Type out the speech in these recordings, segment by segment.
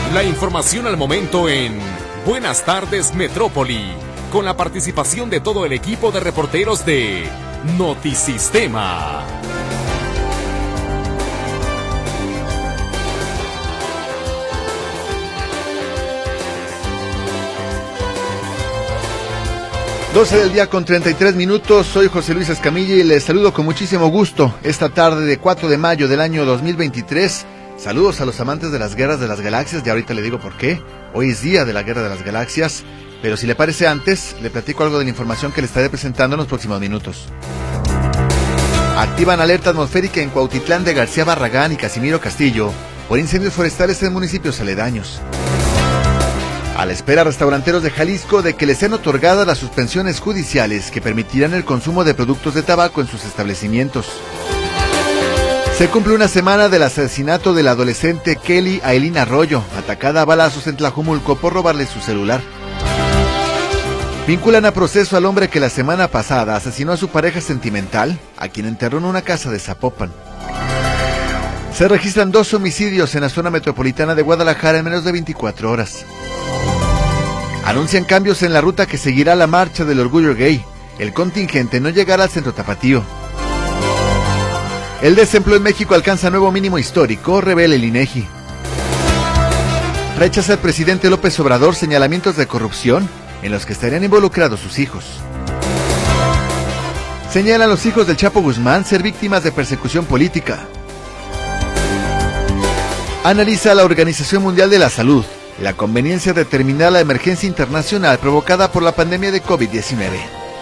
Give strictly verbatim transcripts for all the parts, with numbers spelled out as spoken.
La información al momento en Buenas Tardes Metrópoli, con la participación de todo el equipo de reporteros de Notisistema. doce del día con treinta y tres minutos, soy José Luis Escamilla y les saludo con muchísimo gusto esta tarde de cuatro de mayo del año dos mil veintitrés. Saludos a los amantes de las guerras de las galaxias, y ahorita le digo por qué. Hoy es día de la guerra de las galaxias, pero si le parece antes, le platico algo de la información que le estaré presentando en los próximos minutos. Activan alerta atmosférica en Cuautitlán de García Barragán y Casimiro Castillo por incendios forestales en municipios aledaños. A la espera restauranteros de Jalisco de que les sean otorgadas las suspensiones judiciales que permitirán el consumo de productos de tabaco en sus establecimientos. Se cumple una semana del asesinato del adolescente Kelly Ailín Arroyo, atacada a balazos en Tlajumulco por robarle su celular. Vinculan a proceso al hombre que la semana pasada asesinó a su pareja sentimental, a quien enterró en una casa de Zapopan. Se registran dos homicidios en la zona metropolitana de Guadalajara en menos de veinticuatro horas. Anuncian cambios en la ruta que seguirá la marcha del orgullo gay. El contingente no llegará al centro tapatío. El desempleo en México alcanza nuevo mínimo histórico, revela el INEGI. Rechaza el presidente López Obrador señalamientos de corrupción en los que estarían involucrados sus hijos. Señalan los hijos del Chapo Guzmán ser víctimas de persecución política. Analiza la Organización Mundial de la Salud la conveniencia de terminar la emergencia internacional provocada por la pandemia de COVID diecinueve.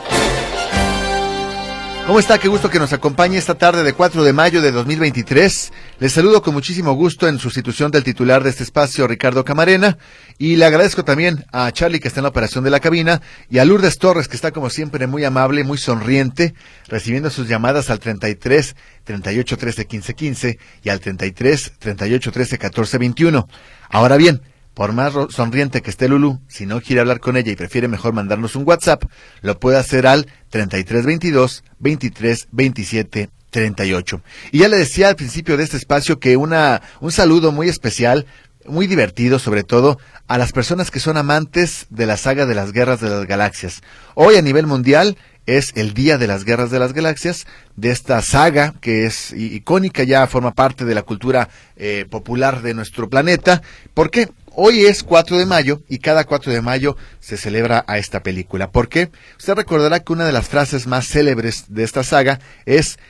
¿Cómo está? Qué gusto que nos acompañe esta tarde de cuatro de mayo de dos mil veintitrés. Les saludo con muchísimo gusto en sustitución del titular de este espacio, Ricardo Camarena, y le agradezco también a Charlie, que está en la operación de la cabina, y a Lourdes Torres, que está como siempre muy amable, muy sonriente, recibiendo sus llamadas al treinta y tres, treinta y ocho, trece, quince, quince y al treinta y tres, treinta y ocho, trece, catorce, veintiuno. Ahora bien, por más sonriente que esté Lulú, si no quiere hablar con ella y prefiere mejor mandarnos un WhatsApp, lo puede hacer al treinta y tres, veintidós, veintitrés, veintisiete, treinta y ocho. Y ya le decía al principio de este espacio que una un saludo muy especial, muy divertido sobre todo, a las personas que son amantes de la saga de las guerras de las galaxias. Hoy a nivel mundial es el Día de las Guerras de las Galaxias, de esta saga que es icónica, ya forma parte de la cultura eh, popular de nuestro planeta. ¿Por qué? Hoy es cuatro de mayo y cada cuatro de mayo se celebra a esta película. ¿Por qué? Usted recordará que una de las frases más célebres de esta saga es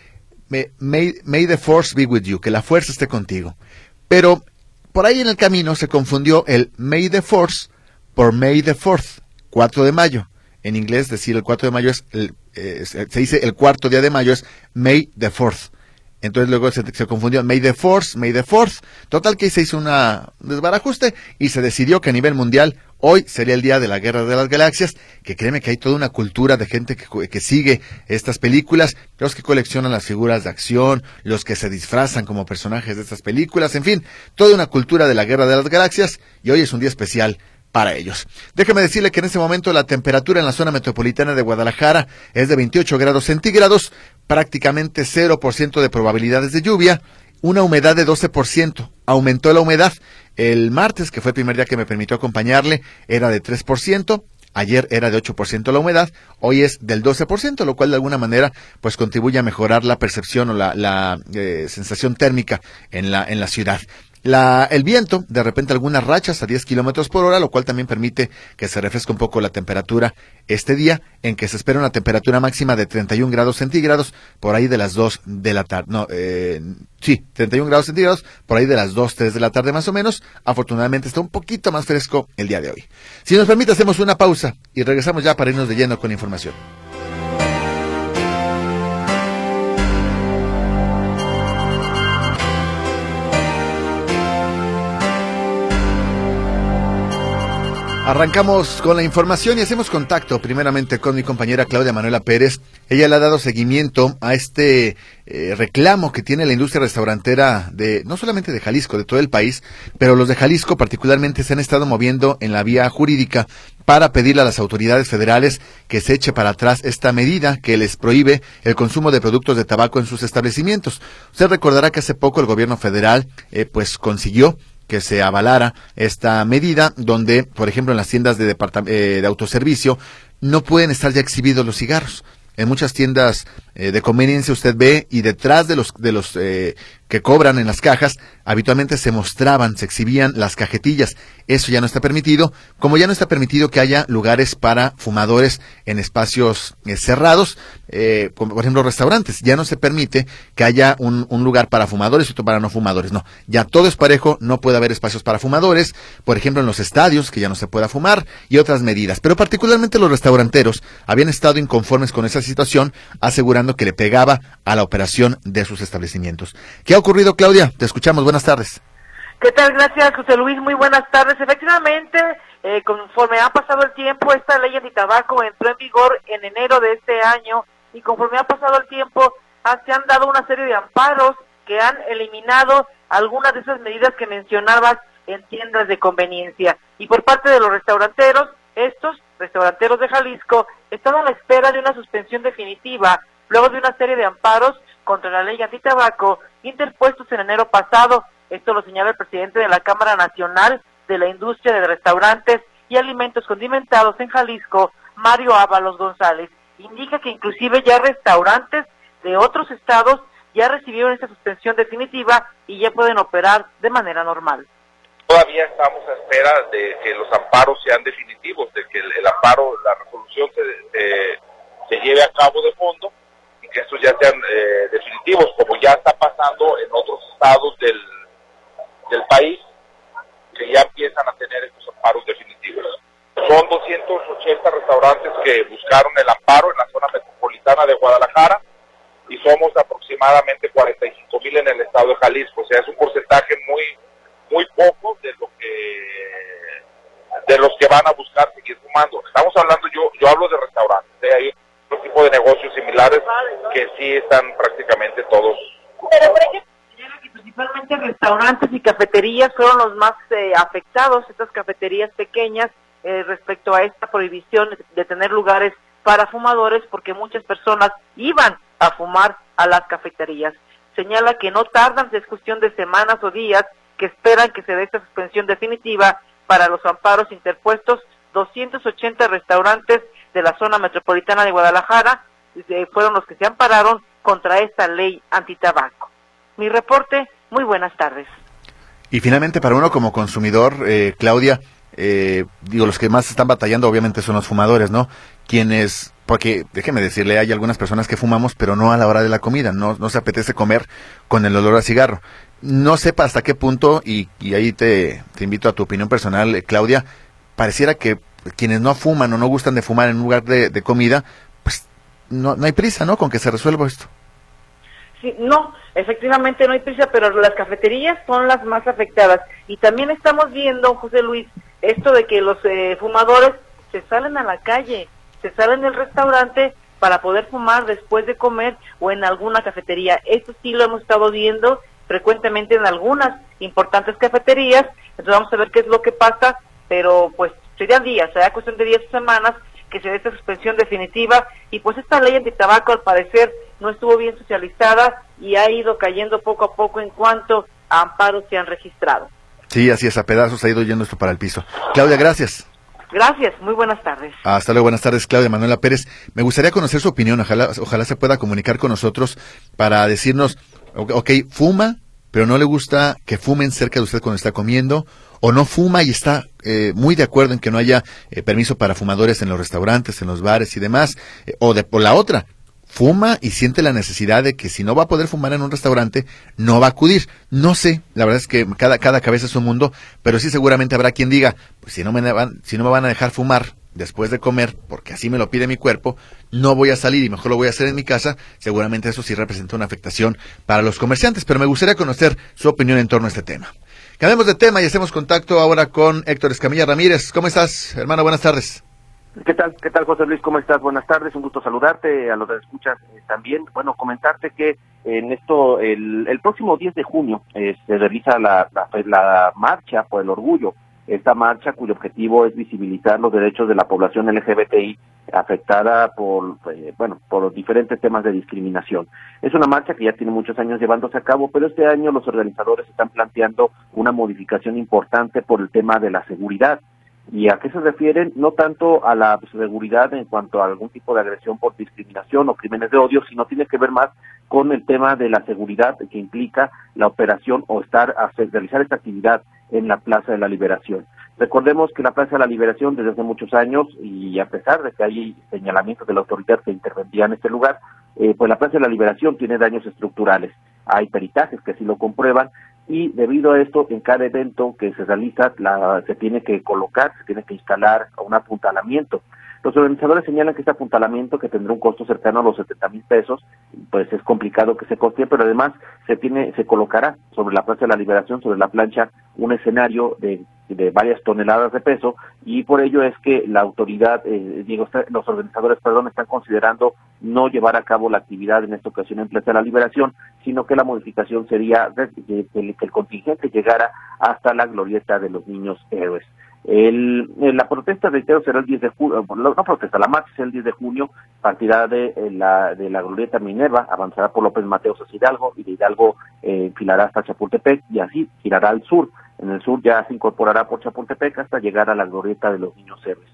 May, May the Force be with you, que la fuerza esté contigo. Pero por ahí en el camino se confundió el May the Force por May the Fourth, cuatro de mayo. En inglés decir el cuatro de mayo es, el, eh, se dice el cuarto día de mayo es May the Fourth. Entonces luego se, se confundió May the Force, May the Fourth. Total que se hizo una desbarajuste y se decidió que a nivel mundial hoy sería el día de la Guerra de las Galaxias, que créeme que hay toda una cultura de gente que, que sigue estas películas, los que coleccionan las figuras de acción, los que se disfrazan como personajes de estas películas, en fin, toda una cultura de la Guerra de las Galaxias, y hoy es un día especial para ellos. Déjeme decirle que en este momento la temperatura en la zona metropolitana de Guadalajara es de veintiocho grados centígrados, prácticamente cero por ciento de probabilidades de lluvia, una humedad de doce por ciento. Aumentó la humedad. El martes, que fue el primer día que me permitió acompañarle, era de tres por ciento. Ayer era de ocho por ciento la humedad, hoy es del doce por ciento, lo cual de alguna manera pues contribuye a mejorar la percepción o la, la eh, sensación térmica en la, en la ciudad. La, el viento, de repente algunas rachas a diez kilómetros por hora, lo cual también permite que se refresque un poco la temperatura este día, en que se espera una temperatura máxima de treinta y un grados centígrados, por ahí de las dos de la tarde, no, eh, sí, treinta y un grados centígrados, por ahí de las dos, tres de la tarde más o menos. Afortunadamente está un poquito más fresco el día de hoy. Si nos permite, hacemos una pausa y regresamos ya para irnos de lleno con información. Arrancamos con la información y hacemos contacto primeramente con mi compañera Claudia Manuela Pérez. Ella le ha dado seguimiento a este eh, reclamo que tiene la industria restaurantera de no solamente de Jalisco, de todo el país, pero los de Jalisco particularmente se han estado moviendo en la vía jurídica para pedirle a las autoridades federales que se eche para atrás esta medida que les prohíbe el consumo de productos de tabaco en sus establecimientos. Usted recordará que hace poco el gobierno federal eh, pues consiguió que se avalara esta medida, donde, por ejemplo, en las tiendas de, departam- eh, de autoservicio no pueden estar ya exhibidos los cigarros. En muchas tiendas eh, de conveniencia usted ve, y detrás de los de los eh, que cobran en las cajas, habitualmente se mostraban, se exhibían las cajetillas. Eso ya no está permitido, como ya no está permitido que haya lugares para fumadores en espacios eh, cerrados, eh, como por ejemplo restaurantes. Ya no se permite que haya un, un lugar para fumadores y otro para no fumadores. No, ya todo es parejo, no puede haber espacios para fumadores, por ejemplo en los estadios, que ya no se pueda fumar, y otras medidas. Pero particularmente los restauranteros habían estado inconformes con esa situación, asegurando que le pegaba a la operación de sus establecimientos. ¿Qué ha ocurrido, Claudia? Te escuchamos, buenas tardes. ¿Qué tal? Gracias, José Luis, muy buenas tardes. Efectivamente, eh, conforme ha pasado el tiempo, esta ley antitabaco entró en vigor en enero de este año, y conforme ha pasado el tiempo, ah, se han dado una serie de amparos que han eliminado algunas de esas medidas que mencionabas en tiendas de conveniencia. Y por parte de los restauranteros, estos restauranteros de Jalisco están a la espera de una suspensión definitiva, luego de una serie de amparos contra la ley antitabaco interpuestos en enero pasado. Esto lo señala el presidente de la Cámara Nacional de la Industria de Restaurantes y Alimentos Condimentados en Jalisco, Mario Ábalos González. Indica que inclusive ya restaurantes de otros estados ya recibieron esta suspensión definitiva y ya pueden operar de manera normal. Todavía estamos a espera de que los amparos sean definitivos, de que el, el amparo, la resolución se, eh, se lleve a cabo de fondo, y que estos ya sean eh, definitivos, como ya está pasando en otros estados del, del país, que ya empiezan a tener estos amparos definitivos. Son doscientos ochenta restaurantes que buscaron el amparo en la zona metropolitana de Guadalajara, y somos aproximadamente cuarenta y cinco mil en el estado de Jalisco. O sea, es un porcentaje muy muy poco de lo que de los que van a buscar seguir fumando. Estamos hablando, yo yo hablo de restaurantes, ¿eh? Hay otro tipo de negocios similares que sí están prácticamente todos. Pero por ejemplo, que principalmente restaurantes y cafeterías fueron los más eh, afectados, estas cafeterías pequeñas, eh, respecto a esta prohibición de tener lugares para fumadores, porque muchas personas iban a fumar a las cafeterías. Señala que no tardan, es cuestión de semanas o días, que esperan que se dé esta suspensión definitiva para los amparos interpuestos. Doscientos ochenta restaurantes de la zona metropolitana de Guadalajara eh, fueron los que se ampararon contra esta ley antitabaco. Mi reporte, muy buenas tardes. Y finalmente, para uno como consumidor, eh, Claudia, eh, digo, los que más están batallando obviamente son los fumadores, ¿no? Quienes, porque déjeme decirle, hay algunas personas que fumamos, pero no a la hora de la comida, no, no se apetece comer con el olor a cigarro. No sepa hasta qué punto, y, y ahí te, te invito a tu opinión personal, eh, Claudia, pareciera que quienes no fuman o no gustan de fumar en un lugar de, de comida, pues no, no hay prisa, ¿no?, con que se resuelva esto. Sí, no, efectivamente no hay prisa, pero las cafeterías son las más afectadas. Y también estamos viendo, José Luis, esto de que los eh, fumadores se salen a la calle, se salen del restaurante para poder fumar después de comer o en alguna cafetería. Esto sí lo hemos estado viendo frecuentemente en algunas importantes cafeterías. Entonces vamos a ver qué es lo que pasa, pero pues serían días, será cuestión de días o semanas que se dé esta suspensión definitiva. Y pues esta ley antitabaco al parecer no estuvo bien socializada y ha ido cayendo poco a poco en cuanto a amparos se han registrado. Sí, así es, a pedazos ha ido yendo esto para el piso. Claudia, gracias. Gracias, muy buenas tardes. Hasta luego, buenas tardes, Claudia Manuela Pérez. Me gustaría conocer su opinión, ojalá, ojalá se pueda comunicar con nosotros para decirnos, ok, fuma, pero no le gusta que fumen cerca de usted cuando está comiendo, o no fuma y está eh, muy de acuerdo en que no haya eh, permiso para fumadores en los restaurantes, en los bares y demás, eh, o de por la otra, fuma y siente la necesidad de que si no va a poder fumar en un restaurante, no va a acudir. No sé, la verdad es que cada, cada cabeza es un mundo, pero sí seguramente habrá quien diga, pues si no me van, si no me van a dejar fumar después de comer, porque así me lo pide mi cuerpo, no voy a salir y mejor lo voy a hacer en mi casa. Seguramente eso sí representa una afectación para los comerciantes, pero me gustaría conocer su opinión en torno a este tema. Cambiemos de tema y hacemos contacto ahora con Héctor Escamilla Ramírez. ¿Cómo estás, hermano? Buenas tardes. ¿Qué tal? ¿Qué tal, José Luis? ¿Cómo estás? Buenas tardes, un gusto saludarte, a los que escuchas eh, también. Bueno, comentarte que en esto, el, el próximo diez de junio eh, se realiza la, la, la marcha por el orgullo esta marcha cuyo objetivo es visibilizar los derechos de la población L G B T I afectada por, eh, bueno, por diferentes temas de discriminación. Es una marcha que ya tiene muchos años llevándose a cabo, pero este año los organizadores están planteando una modificación importante por el tema de la seguridad. ¿Y a qué se refieren? No tanto a la seguridad en cuanto a algún tipo de agresión por discriminación o crímenes de odio, sino tiene que ver más con el tema de la seguridad que implica la operación o estar a hacer, realizar esta actividad en la Plaza de la Liberación. Recordemos que la Plaza de la Liberación desde hace muchos años, y a pesar de que hay señalamientos de la autoridad que intervendría en este lugar, eh, pues la Plaza de la Liberación tiene daños estructurales. Hay peritajes que sí lo comprueban, y debido a esto, en cada evento que se realiza, la, se tiene que colocar, se tiene que instalar un apuntalamiento. Los organizadores señalan que este apuntalamiento, que tendrá un costo cercano a los setenta mil pesos, pues es complicado que se costee, pero además se tiene, se colocará sobre la Plaza de la Liberación, sobre la plancha, un escenario de, de varias toneladas de peso, y por ello es que la autoridad, eh, digo, los organizadores, perdón, están considerando no llevar a cabo la actividad en esta ocasión en Plaza de la Liberación, sino que la modificación sería de, de, de, que el contingente llegara hasta la glorieta de los niños héroes. El, la protesta, reitero, será el diez de junio, no protesta, la marcha es el diez de junio, partirá de la de la glorieta Minerva, avanzará por López Mateos hacia Hidalgo, y de Hidalgo eh, enfilará hasta Chapultepec, y así girará al sur. En el sur ya se incorporará por Chapultepec hasta llegar a la glorieta de los niños héroes.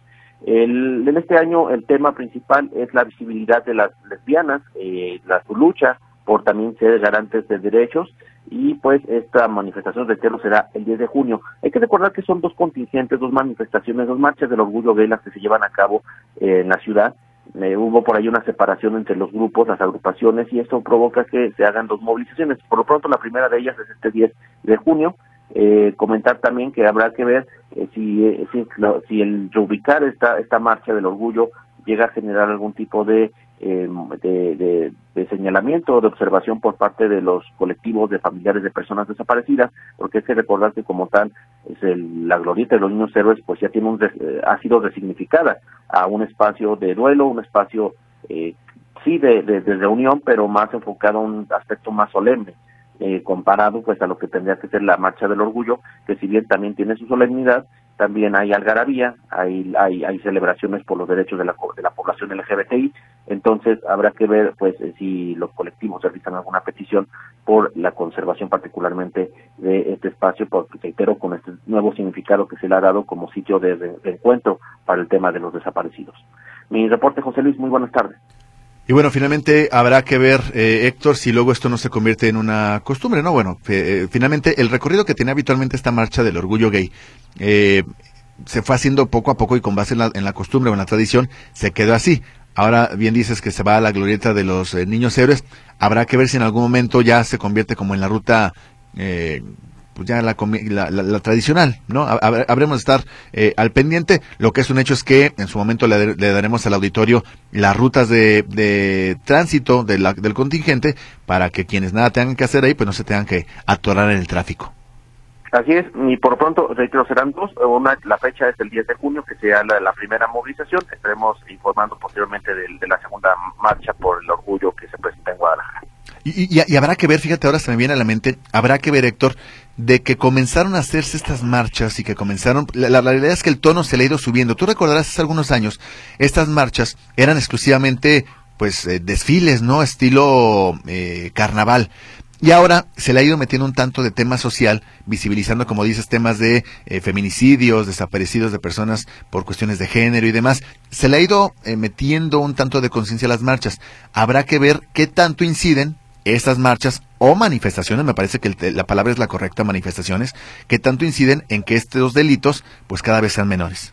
El, en este año el tema principal es la visibilidad de las lesbianas, eh, la su lucha por también ser garantes de derechos, y pues esta manifestación, reitero, será el diez de junio. Hay que recordar que son dos contingentes, dos manifestaciones, dos marchas del orgullo gay las que se llevan a cabo eh, en la ciudad. Eh, hubo por ahí una separación entre los grupos, las agrupaciones, y esto provoca que se hagan dos movilizaciones. Por lo pronto la primera de ellas es este diez de junio. Eh, comentar también que habrá que ver eh, si, eh, si, lo, si el reubicar esta, esta marcha del orgullo llega a generar algún tipo de, eh, de, de, de señalamiento o de observación por parte de los colectivos de familiares de personas desaparecidas, porque hay que recordar que como tal es el, la glorieta de los niños héroes pues ya tiene un eh, ha sido resignificada a un espacio de duelo, un espacio eh, sí de, de, de reunión, pero más enfocado a un aspecto más solemne. Eh, comparado pues a lo que tendría que ser la marcha del orgullo, que si bien también tiene su solemnidad, también hay algarabía, hay hay, hay celebraciones por los derechos de la de la población L G B T I. Entonces habrá que ver pues si los colectivos realizan alguna petición por la conservación particularmente de este espacio, porque reitero, con este nuevo significado que se le ha dado como sitio de, de, de encuentro para el tema de los desaparecidos. Mi reporte, José Luis, muy buenas tardes. Y bueno, finalmente habrá que ver, eh, Héctor, si luego esto no se convierte en una costumbre, ¿no? Bueno, eh, finalmente el recorrido que tiene habitualmente esta marcha del orgullo gay eh, se fue haciendo poco a poco y con base en la, en la costumbre o en la tradición se quedó así. Ahora bien dices que se va a la glorieta de los eh, niños héroes. Habrá que ver si en algún momento ya se convierte como en la ruta eh, pues ya la, la, la, la tradicional, ¿no? Habremos de estar eh, al pendiente. Lo que es un hecho es que en su momento le, le daremos al auditorio las rutas de, de tránsito de la, del contingente para que quienes nada tengan que hacer ahí, pues no se tengan que atorar en el tráfico. Así es, y por lo pronto, reitero, serán dos. Una, la fecha es el diez de junio, que sea la, la primera movilización. Estaremos informando posteriormente de, de la segunda marcha por el orgullo que se presenta en Guadalajara. Y, y, y habrá que ver, fíjate, ahora se me viene a la mente, habrá que ver, Héctor, de que comenzaron a hacerse estas marchas y que comenzaron, la, la, la realidad es que el tono se le ha ido subiendo. Tú recordarás hace algunos años, estas marchas eran exclusivamente, pues, eh, desfiles, ¿no? Estilo eh, carnaval. Y ahora se le ha ido metiendo un tanto de tema social, visibilizando, como dices, temas de eh, feminicidios, desaparecidos de personas por cuestiones de género y demás. Se le ha ido eh, metiendo un tanto de conciencia a las marchas. Habrá que ver qué tanto inciden estas marchas o manifestaciones, me parece que el, la palabra es la correcta, manifestaciones, que tanto inciden en que estos delitos pues cada vez sean menores.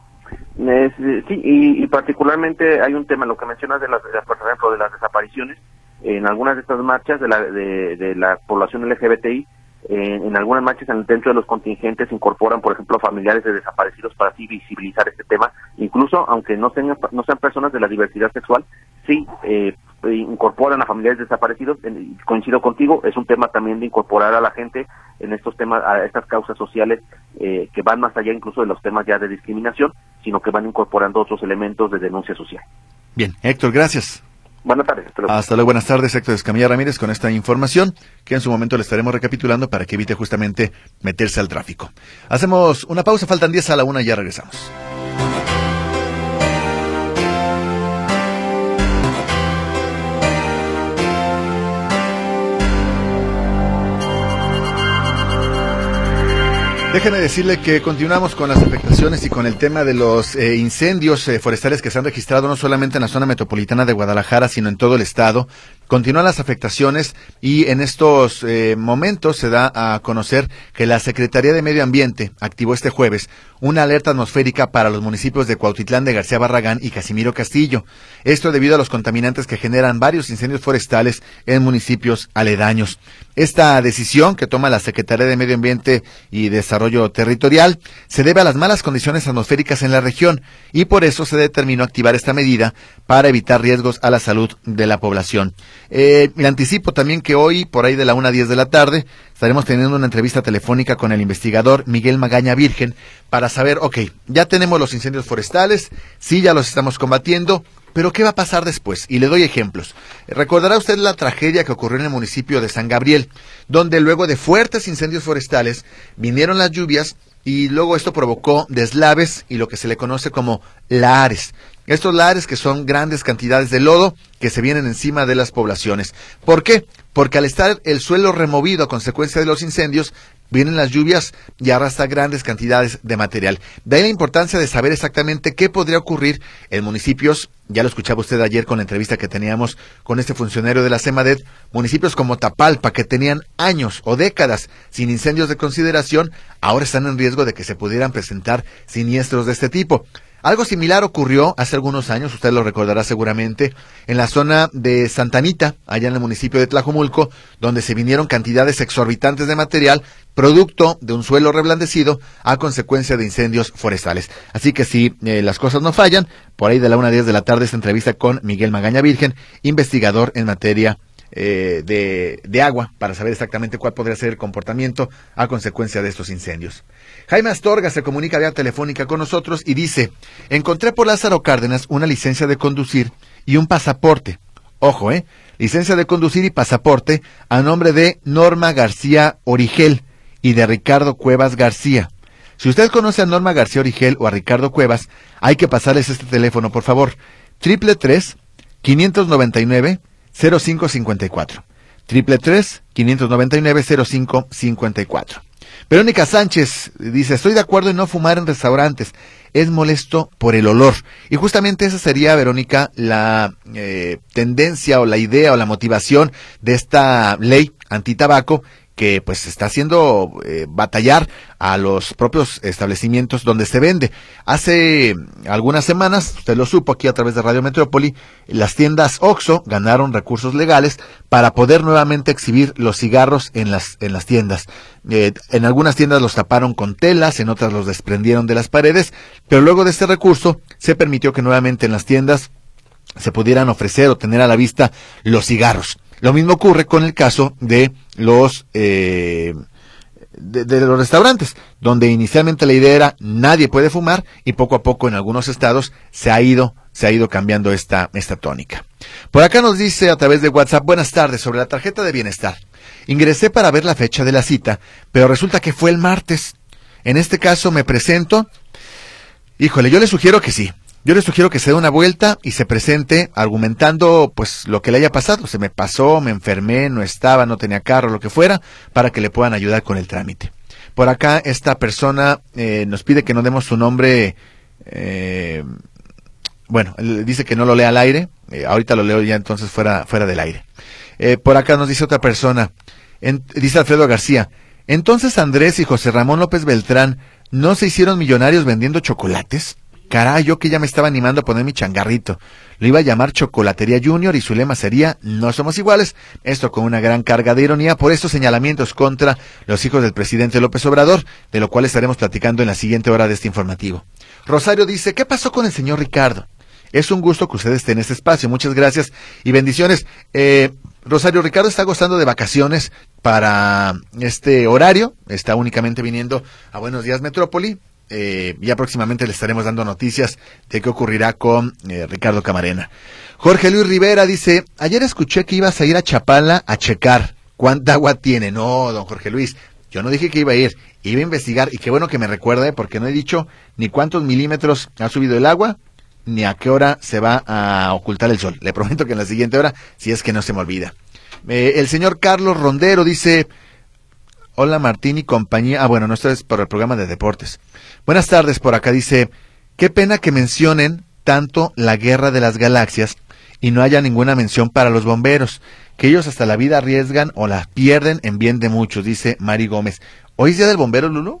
Eh, sí, y, y particularmente hay un tema, lo que mencionas de las, de, por ejemplo, de las desapariciones. En algunas de estas marchas de la, de, de la población L G B T I, en, en algunas marchas dentro de los contingentes se incorporan, por ejemplo, familiares de desaparecidos para así visibilizar este tema. Incluso, aunque no, tengan, no sean personas de la diversidad sexual, sí eh, incorporan a familiares desaparecidos. En, coincido contigo, es un tema también de incorporar a la gente en estos temas, a estas causas sociales eh, que van más allá incluso de los temas ya de discriminación, sino que van incorporando otros elementos de denuncia social. Bien, Héctor, gracias. Buenas tardes. Hasta luego. Hasta luego, buenas tardes, Héctor Escamilla Ramírez, con esta información que en su momento le estaremos recapitulando para que evite justamente meterse al tráfico. Hacemos una pausa, faltan diez a la una y ya regresamos. Déjeme decirle que continuamos con las afectaciones y con el tema de los eh, incendios eh, forestales que se han registrado no solamente en la zona metropolitana de Guadalajara, sino en todo el estado. Continúan las afectaciones y en estos eh, momentos se da a conocer que la Secretaría de Medio Ambiente activó este jueves una alerta atmosférica para los municipios de Cuautitlán de García Barragán y Casimiro Castillo. Esto debido a los contaminantes que generan varios incendios forestales en municipios aledaños. Esta decisión que toma la Secretaría de Medio Ambiente y Desarrollo Territorial se debe a las malas condiciones atmosféricas en la región y por eso se determinó activar esta medida para evitar riesgos a la salud de la población. Eh, le anticipo también que hoy, por ahí de la una a diez de la tarde, estaremos teniendo una entrevista telefónica con el investigador Miguel Magaña Virgen para saber, ok, ya tenemos los incendios forestales, sí, ya los estamos combatiendo, pero ¿qué va a pasar después? Y le doy ejemplos. Recordará usted la tragedia que ocurrió en el municipio de San Gabriel, donde luego de fuertes incendios forestales vinieron las lluvias y luego esto provocó deslaves y lo que se le conoce como lahares. Estos lahares que son grandes cantidades de lodo que se vienen encima de las poblaciones. ¿Por qué? Porque al estar el suelo removido a consecuencia de los incendios, vienen las lluvias y arrastra grandes cantidades de material. De ahí la importancia de saber exactamente qué podría ocurrir en municipios, ya lo escuchaba usted ayer con la entrevista que teníamos con este funcionario de la CEMADET, municipios como Tapalpa, que tenían años o décadas sin incendios de consideración, ahora están en riesgo de que se pudieran presentar siniestros de este tipo. Algo similar ocurrió hace algunos años, usted lo recordará seguramente, en la zona de Santa Anita, allá en el municipio de Tlajomulco, donde se vinieron cantidades exorbitantes de material, producto de un suelo reblandecido a consecuencia de incendios forestales. Así que si eh, las cosas no fallan, por ahí de la una a diez de la tarde esta entrevista con Miguel Magaña Virgen, investigador en materia eh, de, de agua, para saber exactamente cuál podría ser el comportamiento a consecuencia de estos incendios. Jaime Astorga se comunica vía telefónica con nosotros y dice: encontré por Lázaro Cárdenas una licencia de conducir y un pasaporte. Ojo, eh, licencia de conducir y pasaporte a nombre de Norma García Origel y de Ricardo Cuevas García. Si usted conoce a Norma García Origel o a Ricardo Cuevas, hay que pasarles este teléfono, por favor. Triple tres, quinientos noventa y nueve, cero cinco cincuenta y cuatro. Triple tres, quinientos noventa y nueve, cero cinco cincuenta y cuatro. Verónica Sánchez dice: estoy de acuerdo en no fumar en restaurantes, es molesto por el olor. Y justamente esa sería, Verónica, la eh, tendencia o la idea o la motivación de esta ley antitabaco, que pues está haciendo eh, batallar a los propios establecimientos donde se vende. Hace algunas semanas, usted lo supo aquí a través de Radio Metrópoli, las tiendas Oxxo ganaron recursos legales para poder nuevamente exhibir los cigarros en las en las tiendas. Eh, en algunas tiendas los taparon con telas, en otras los desprendieron de las paredes, pero luego de este recurso se permitió que nuevamente en las tiendas se pudieran ofrecer o tener a la vista los cigarros. Lo mismo ocurre con el caso de los eh, de, de los restaurantes, donde inicialmente la idea era nadie puede fumar y poco a poco en algunos estados se ha ido se ha ido cambiando esta esta tónica. Por acá nos dice a través de WhatsApp: buenas tardes, sobre la tarjeta de bienestar. Ingresé para ver la fecha de la cita, pero resulta que fue el martes. En este caso me presento. Híjole, yo le sugiero que sí. Yo le sugiero que se dé una vuelta y se presente argumentando pues lo que le haya pasado. Se me pasó, me enfermé, no estaba, no tenía carro, lo que fuera, para que le puedan ayudar con el trámite. Por acá esta persona eh, nos pide que no demos su nombre. Eh, bueno, él dice que no lo lea al aire. Eh, ahorita lo leo ya entonces fuera, fuera del aire. Eh, por acá nos dice otra persona. En, dice Alfredo García: entonces Andrés y José Ramón López Beltrán no se hicieron millonarios vendiendo chocolates. Caray, yo que ya me estaba animando a poner mi changarrito. Lo iba a llamar Chocolatería Junior y su lema sería no somos iguales. Esto con una gran carga de ironía por estos señalamientos contra los hijos del presidente López Obrador, de lo cual estaremos platicando en la siguiente hora de este informativo. Rosario dice: ¿qué pasó con el señor Ricardo? Es un gusto que usted esté en este espacio. Muchas gracias y bendiciones. Eh, Rosario, Ricardo está gozando de vacaciones para este horario. Está únicamente viniendo a Buenos Días Metrópoli. eh, ya próximamente le estaremos dando noticias de qué ocurrirá con eh, Ricardo Camarena. Jorge Luis Rivera dice, ayer escuché que ibas a ir a Chapala a checar cuánta agua tiene. No, don Jorge Luis, yo no dije que iba a ir, iba a investigar, y qué bueno que me recuerde, porque no he dicho ni cuántos milímetros ha subido el agua, ni a qué hora se va a ocultar el sol. Le prometo que en la siguiente hora, si es que no se me olvida. Eh, el señor Carlos Rondero dice, hola Martín y compañía. Ah, bueno, no, esto es por el programa de deportes. Buenas tardes, por acá dice, qué pena que mencionen tanto la guerra de las galaxias y no haya ninguna mención para los bomberos, que ellos hasta la vida arriesgan o la pierden en bien de muchos, dice Mari Gómez. ¿Hoy es Día del Bombero, Lulu?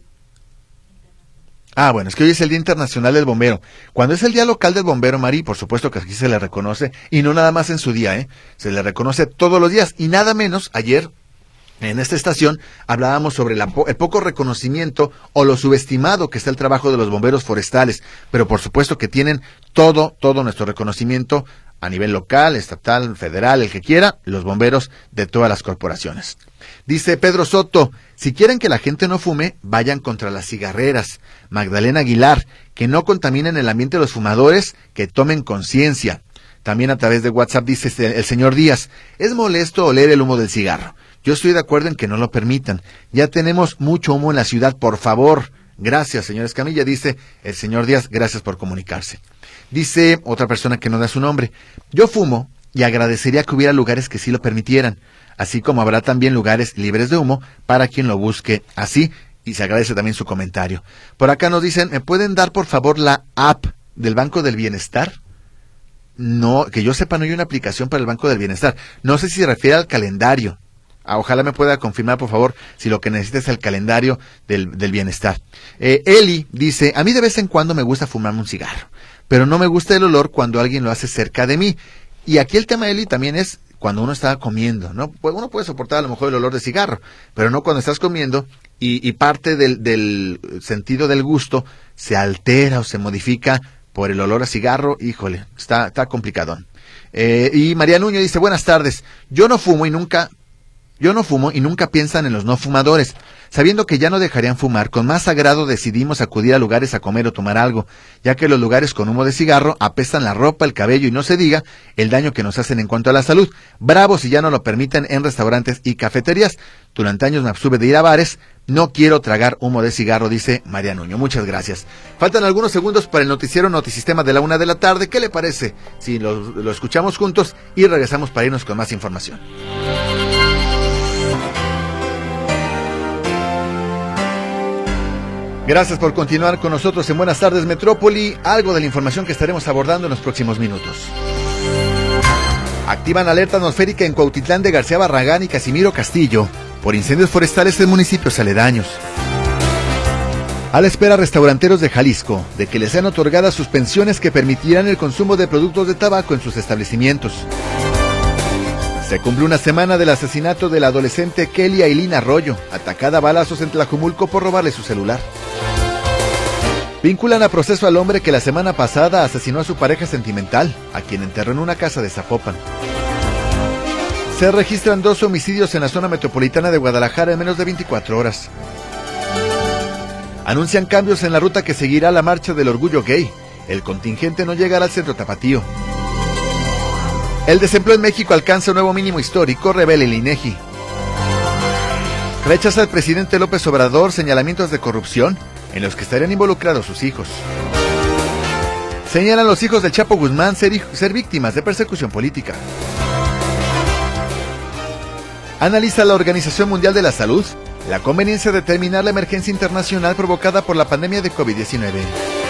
Ah, bueno, es que hoy es el Día Internacional del Bombero. Cuando es el Día Local del Bombero, Mari, por supuesto que aquí se le reconoce, y no nada más en su día, ¿eh? Se le reconoce todos los días, y nada menos, ayer, en esta estación, hablábamos sobre la, el poco reconocimiento o lo subestimado que está el trabajo de los bomberos forestales, pero por supuesto que tienen todo, todo nuestro reconocimiento a nivel local, estatal, federal, el que quiera, los bomberos de todas las corporaciones. Dice Pedro Soto, si quieren que la gente no fume, vayan contra las cigarreras. Magdalena Aguilar, que no contaminen el ambiente de los fumadores, que tomen conciencia. También a través de WhatsApp dice el señor Díaz, es molesto oler el humo del cigarro. Yo estoy de acuerdo en que no lo permitan. Ya tenemos mucho humo en la ciudad, por favor. Gracias, señor Escamilla, dice el señor Díaz, gracias por comunicarse. Dice otra persona que no da su nombre, yo fumo y agradecería que hubiera lugares que sí lo permitieran, así como habrá también lugares libres de humo para quien lo busque así, y se agradece también su comentario. Por acá nos dicen, ¿me pueden dar por favor la app del Banco del Bienestar? No, que yo sepa no hay una aplicación para el Banco del Bienestar, no sé si se refiere al calendario. Ah, ojalá me pueda confirmar, por favor, si lo que necesita es el calendario del, del bienestar. Eh, Eli dice, a mí de vez en cuando me gusta fumarme un cigarro, pero no me gusta el olor cuando alguien lo hace cerca de mí. Y aquí el tema, Eli, también es cuando uno está comiendo, ¿no? Pues uno puede soportar a lo mejor el olor de cigarro, pero no cuando estás comiendo y, y parte del, del sentido del gusto se altera o se modifica por el olor a cigarro. Híjole, está, está complicadón. Eh, y María Nuño dice, buenas tardes, yo no fumo y nunca... Yo no fumo y nunca piensan en los no fumadores. Sabiendo que ya no dejarían fumar, con más agrado decidimos acudir a lugares a comer o tomar algo, ya que los lugares con humo de cigarro apestan la ropa, el cabello y no se diga el daño que nos hacen en cuanto a la salud. Bravo si ya no lo permiten en restaurantes y cafeterías. Durante años me abstuve de ir a bares. No quiero tragar humo de cigarro, dice María Nuño. Muchas gracias. Faltan algunos segundos para el noticiero Notisistema de la una de la tarde. ¿Qué le parece si lo, lo escuchamos juntos y regresamos para irnos con más información? Gracias por continuar con nosotros en Buenas Tardes Metrópoli. Algo de la información que estaremos abordando en los próximos minutos. Activan alerta atmosférica en Cuautitlán de García Barragán y Casimiro Castillo por incendios forestales en municipios aledaños. A la espera restauranteros de Jalisco de que les sean otorgadas suspensiones que permitirán el consumo de productos de tabaco en sus establecimientos. Se cumple una semana del asesinato de la adolescente Kelly Ailín Arroyo, atacada a balazos en Tlajumulco por robarle su celular. Vinculan a proceso al hombre que la semana pasada asesinó a su pareja sentimental, a quien enterró en una casa de Zapopan. Se registran dos homicidios en la zona metropolitana de Guadalajara en menos de veinticuatro horas. Anuncian cambios en la ruta que seguirá la marcha del orgullo gay. El contingente no llegará al centro Tapatío. El desempleo en México alcanza un nuevo mínimo histórico, revela el INEGI. Rechaza el presidente López Obrador señalamientos de corrupción en los que estarían involucrados sus hijos. Señalan los hijos del Chapo Guzmán ser, ser víctimas de persecución política. Analiza la Organización Mundial de la Salud la conveniencia de terminar la emergencia internacional provocada por la pandemia de COVID diecinueve.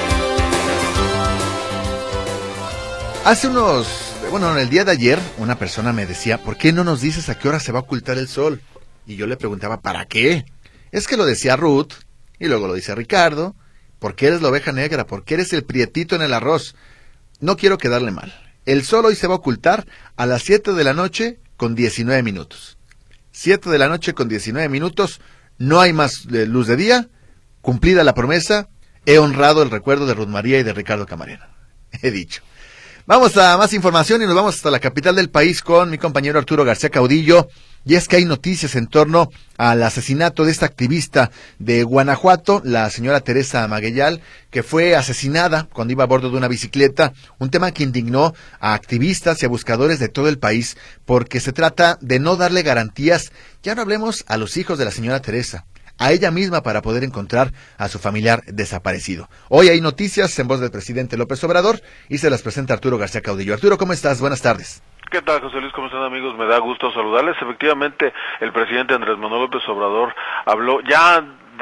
Hace unos... Bueno, en el día de ayer, una persona me decía, ¿por qué no nos dices a qué hora se va a ocultar el sol? Y yo le preguntaba, ¿para qué? Es que lo decía Ruth, y luego lo dice Ricardo, porque eres la oveja negra, porque eres el prietito en el arroz. No quiero quedarle mal. El sol hoy se va a ocultar a las siete de la noche con diecinueve minutos. siete de la noche con diecinueve minutos, no hay más luz de día, cumplida la promesa, he honrado el recuerdo de Ruth María y de Ricardo Camarena. He dicho. Vamos a más información y nos vamos hasta la capital del país con mi compañero Arturo García Caudillo. y es que hay noticias en torno al asesinato de esta activista de Guanajuato, la señora Teresa Maguellal, que fue asesinada cuando iba a bordo de una bicicleta, un tema que indignó a activistas y a buscadores de todo el país, porque se trata de no darle garantías, ya no hablemos a los hijos de la señora Teresa, a ella misma para poder encontrar a su familiar desaparecido. Hoy hay noticias en voz del presidente López Obrador y se las presenta Arturo García Caudillo. Arturo, ¿cómo estás? Buenas tardes. ¿Qué tal, José Luis? ¿Cómo están, amigos? Me da gusto saludarles. Efectivamente, el presidente Andrés Manuel López Obrador habló ya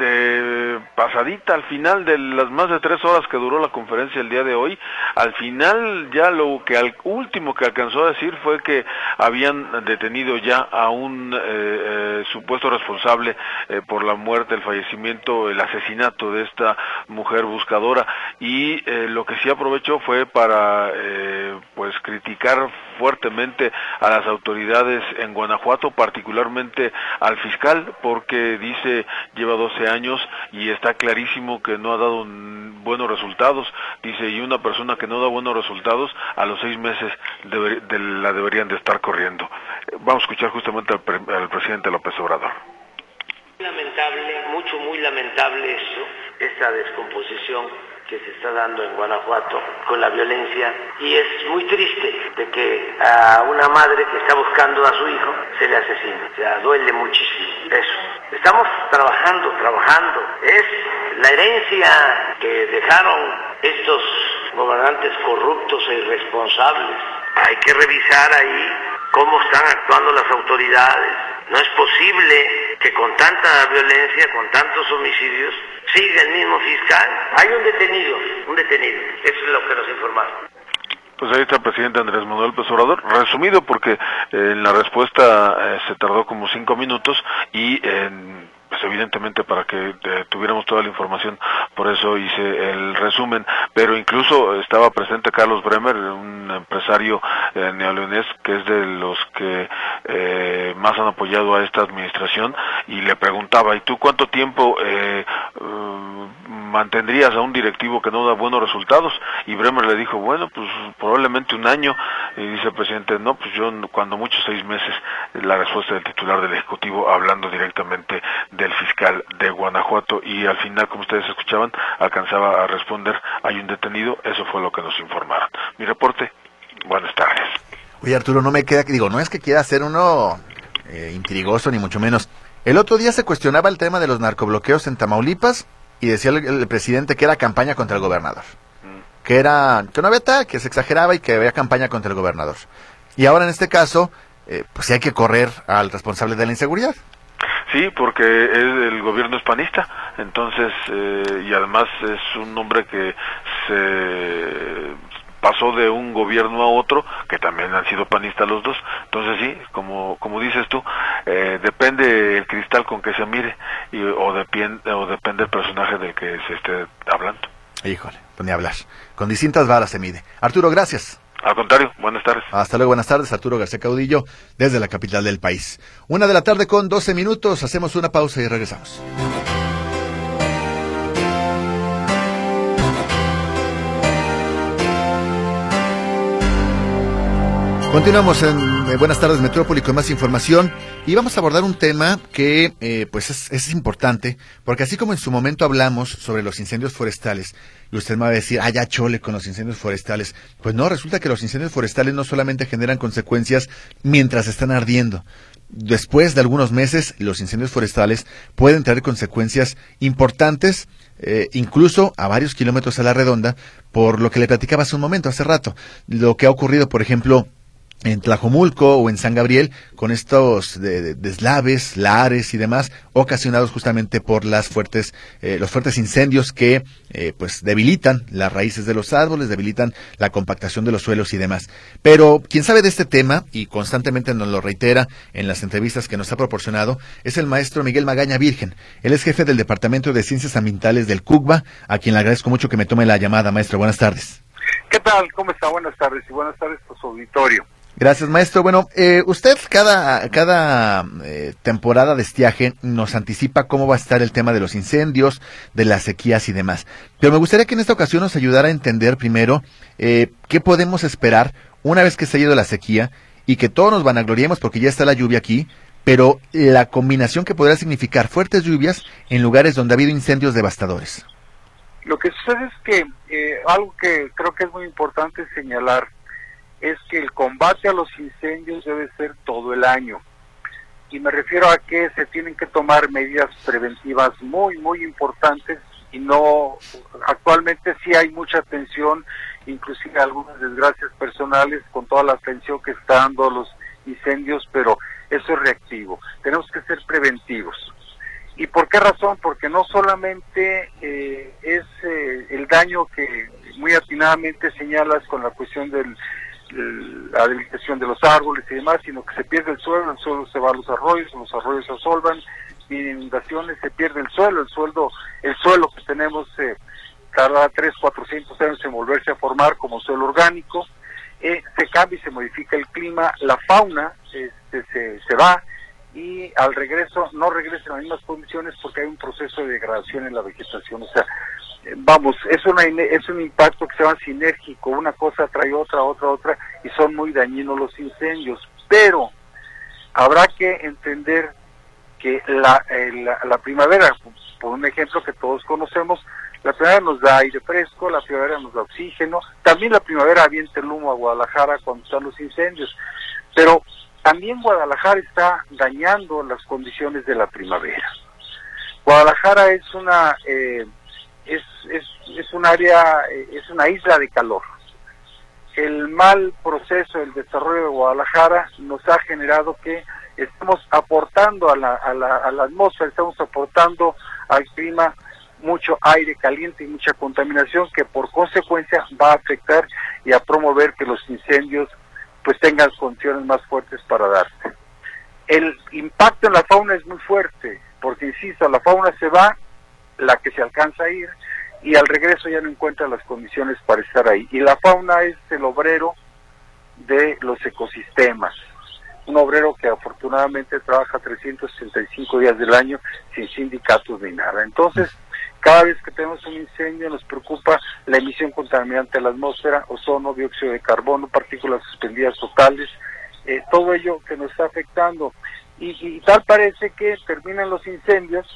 de pasadita al final de las más de tres horas que duró la conferencia el día de hoy. Al final ya lo que al último que alcanzó a decir fue que habían detenido ya a un eh, eh, supuesto responsable eh, por la muerte, el fallecimiento, el asesinato de esta mujer buscadora, y eh, lo que sí aprovechó fue para eh, pues criticar fuertemente a las autoridades en Guanajuato, particularmente al fiscal, porque dice lleva doce años y está clarísimo que no ha dado buenos resultados. Dice, y una persona que no da buenos resultados, a los seis meses deber, de, la deberían de estar corriendo. Vamos a escuchar justamente al, pre, al presidente López Obrador. Lamentable, mucho, muy lamentable esto, esta descomposición que se está dando en Guanajuato con la violencia, y es muy triste de que a una madre que está buscando a su hijo se le asesine. O sea, duele muchísimo eso. Estamos trabajando, trabajando. Es la herencia que dejaron estos gobernantes corruptos e irresponsables. Hay que revisar ahí cómo están actuando las autoridades. No es posible que con tanta violencia, con tantos homicidios, siga el mismo fiscal. Hay un detenido, un detenido. Eso es lo que nos informaron. Pues ahí está el presidente Andrés Manuel López Obrador, resumido porque eh, en la respuesta eh, se tardó como cinco minutos y eh, pues evidentemente para que eh, tuviéramos toda la información, por eso hice el resumen, pero incluso estaba presente Carlos Bremer, un empresario eh, neoleonés que es de los que eh, más han apoyado a esta administración, y le preguntaba, ¿y tú cuánto tiempo eh, uh, mantendrías a un directivo que no da buenos resultados? Y Bremer le dijo, bueno, pues probablemente un año. Y dice el presidente, no, pues yo cuando mucho seis meses. La respuesta del titular del Ejecutivo hablando directamente del fiscal de Guanajuato, y al final, como ustedes escuchaban, alcanzaba a responder, hay un detenido. Eso fue lo que nos informaron. Mi reporte, buenas tardes. Oye, Arturo, no me queda, digo, no es que quiera ser uno eh, intrigoso ni mucho menos. El otro día se cuestionaba el tema de los narcobloqueos en Tamaulipas y decía el, el presidente que era campaña contra el gobernador, mm. que era que no había tal, que se exageraba y que había campaña contra el gobernador. Y ahora en este caso, eh, pues sí hay que correr al responsable de la inseguridad. Sí, porque es el gobierno hispanista, entonces, eh, y además es un hombre que se pasó de un gobierno a otro, que también han sido panistas los dos. Entonces sí, como como dices tú, eh, depende el cristal con que se mire, y, o, depende, o depende el personaje del que se esté hablando. Híjole, pues ni hablar. Con distintas varas se mide. Arturo, gracias. Al contrario, buenas tardes. Hasta luego, buenas tardes. Arturo García Caudillo, desde la capital del país. Una de la tarde con doce minutos, hacemos una pausa y regresamos. Continuamos en eh, Buenas tardes Metrópoli con más información, y vamos a abordar un tema que eh, pues es, es importante, porque así como en su momento hablamos sobre los incendios forestales, y usted me va a decir, ah, ya chole con los incendios forestales, pues no, resulta que los incendios forestales no solamente generan consecuencias mientras están ardiendo. Después de algunos meses, los incendios forestales pueden traer consecuencias importantes, eh, incluso a varios kilómetros a la redonda, por lo que le platicaba hace un momento, hace rato, lo que ha ocurrido, por ejemplo, en Tlajomulco o en San Gabriel, con estos de, de, deslaves, lahares y demás, ocasionados justamente por las fuertes, eh, los fuertes incendios que eh, pues debilitan las raíces de los árboles, debilitan la compactación de los suelos y demás. Pero quien sabe de este tema, y constantemente nos lo reitera en las entrevistas que nos ha proporcionado, es el maestro Miguel Magaña Virgen. Él es jefe del Departamento de Ciencias Ambientales del CUCBA, a quien le agradezco mucho que me tome la llamada. Maestro, buenas tardes. ¿Qué tal? ¿Cómo está? Buenas tardes, y buenas tardes por su auditorio. Gracias, maestro. Bueno, eh, usted cada cada eh, temporada de estiaje nos anticipa cómo va a estar el tema de los incendios, de las sequías y demás. Pero me gustaría que en esta ocasión nos ayudara a entender primero eh, qué podemos esperar una vez que se haya ido la sequía y que todos nos vanagloriemos porque ya está la lluvia aquí, pero la combinación que podrá significar fuertes lluvias en lugares donde ha habido incendios devastadores. Lo que sucede es que eh, algo que creo que es muy importante señalar es que el combate a los incendios debe ser todo el año. Y me refiero a que se tienen que tomar medidas preventivas muy, muy importantes y no, actualmente sí hay mucha atención, inclusive algunas desgracias personales con toda la atención que está dando los incendios, pero eso es reactivo. Tenemos que ser preventivos. ¿Y por qué razón? Porque no solamente eh, es eh, el daño que muy atinadamente señalas con la cuestión del la debilitación de los árboles y demás, sino que se pierde el suelo, el suelo se va a los arroyos, los arroyos se asolvan, y en inundaciones se pierde el suelo, el suelo, el suelo que tenemos eh, tarda tres, cuatrocientos años en volverse a formar como suelo orgánico, eh, se cambia y se modifica el clima, la fauna este, se, se va, y al regreso no regresa en las mismas condiciones porque hay un proceso de degradación en la vegetación. O sea, eh, vamos, es una es un impacto que se llama sinérgico, una cosa trae otra, otra, otra, y son muy dañinos los incendios, pero habrá que entender que la, eh, la, la primavera, por un ejemplo que todos conocemos, la primavera nos da aire fresco, la primavera nos da oxígeno, también la primavera avienta el humo a Guadalajara cuando están los incendios, pero también Guadalajara está dañando las condiciones de la primavera. Guadalajara es una eh, es, es es un área, eh, es una isla de calor. El mal proceso del desarrollo de Guadalajara nos ha generado que estamos aportando a la, a la, a la atmósfera, estamos aportando al clima mucho aire caliente y mucha contaminación que por consecuencia va a afectar y a promover que los incendios pues tengan condiciones más fuertes para darse. El impacto en la fauna es muy fuerte, porque insisto, la fauna se va, la que se alcanza a ir, y al regreso ya no encuentra las condiciones para estar ahí. Y la fauna es el obrero de los ecosistemas, un obrero que afortunadamente trabaja trescientos sesenta y cinco días del año sin sindicatos ni nada. Entonces, cada vez que tenemos un incendio nos preocupa la emisión contaminante a la atmósfera, ozono, dióxido de carbono, partículas suspendidas totales, eh, todo ello que nos está afectando. Y, y tal parece que terminan los incendios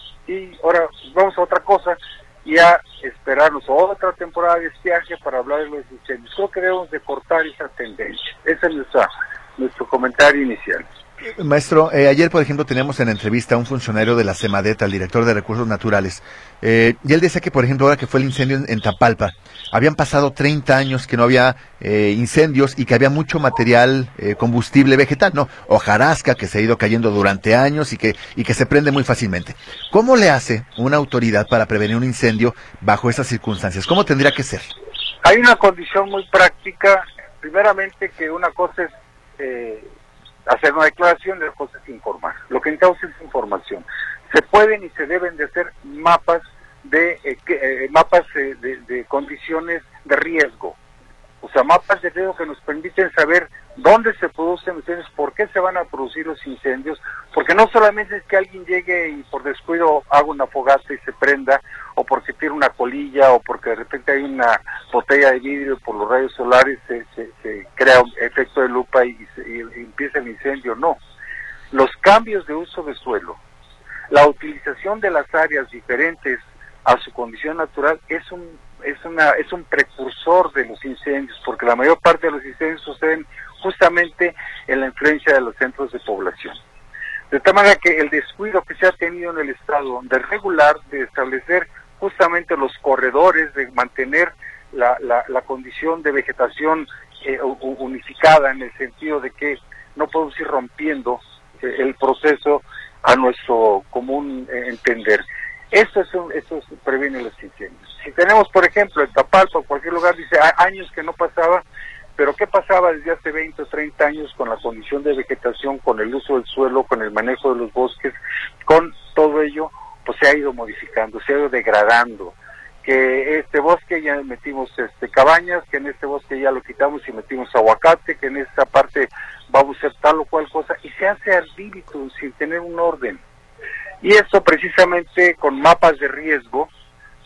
y ahora vamos a otra cosa, y a esperarnos otra temporada de estiaje para hablar de los incendios. Creo que debemos de cortar esa tendencia. Ese es nuestra, nuestro comentario inicial. Maestro, eh, ayer, por ejemplo, tenemos en entrevista a un funcionario de la SEMADET, al director de Recursos Naturales, eh, y él decía que, por ejemplo, ahora que fue el incendio en, en Tapalpa, habían pasado treinta años que no había eh, incendios y que había mucho material, eh, combustible vegetal, ¿no? Hojarasca que se ha ido cayendo durante años y que, y que se prende muy fácilmente. ¿Cómo le hace una autoridad para prevenir un incendio bajo esas circunstancias? ¿Cómo tendría que ser? Hay una condición muy práctica, primeramente que una cosa es eh, hacer una declaración, y otra cosa es informar. Lo que necesitamos es información. Se pueden y se deben de hacer mapas de eh, que, eh, mapas eh, de, de condiciones de riesgo, o sea, mapas de riesgo que nos permiten saber dónde se producen incendios, por qué se van a producir los incendios, porque no solamente es que alguien llegue y por descuido haga una fogata y se prenda, o porque tire una colilla, o porque de repente hay una botella de vidrio por los rayos solares se, se, se crea un efecto de lupa y, se, y empieza el incendio. No, los cambios de uso de suelo, la utilización de las áreas diferentes a su condición natural es un es una es un precursor de los incendios, porque la mayor parte de los incendios suceden justamente en la influencia de los centros de población. De tal manera que el descuido que se ha tenido en el Estado de regular, de establecer justamente los corredores, de mantener la, la, la condición de vegetación eh, unificada, en el sentido de que no podemos ir rompiendo eh, el proceso a nuestro común eh, entender. Eso, es un, eso previene los incendios. Si tenemos, por ejemplo, en Tapalpa o cualquier lugar, dice, hay años que no pasaba, pero ¿qué pasaba desde hace veinte o treinta años con la condición de vegetación, con el uso del suelo, con el manejo de los bosques? Con todo ello, pues se ha ido modificando, se ha ido degradando. Que este bosque ya metimos este cabañas, que en este bosque ya lo quitamos y metimos aguacate, que en esta parte vamos a hacer tal o cual cosa, y se hace al líbito, sin tener un orden. Y esto precisamente con mapas de riesgo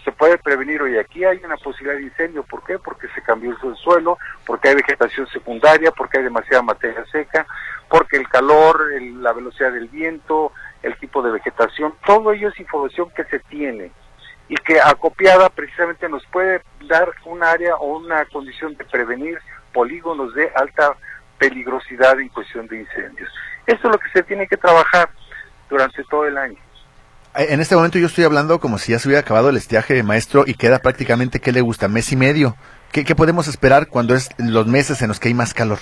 se puede prevenir hoy. Aquí hay una posibilidad de incendio. ¿Por qué? Porque se cambió el uso del suelo, porque hay vegetación secundaria, porque hay demasiada materia seca, porque el calor, el, la velocidad del viento, el tipo de vegetación, todo ello es información que se tiene y que acopiada precisamente nos puede dar un área o una condición de prevenir polígonos de alta peligrosidad en cuestión de incendios. Esto es lo que se tiene que trabajar durante todo el año. En este momento yo estoy hablando como si ya se hubiera acabado el estiaje, maestro, y queda prácticamente, ¿qué le gusta? Mes y medio. ¿Qué, qué podemos esperar cuando es los meses en los que hay más calor?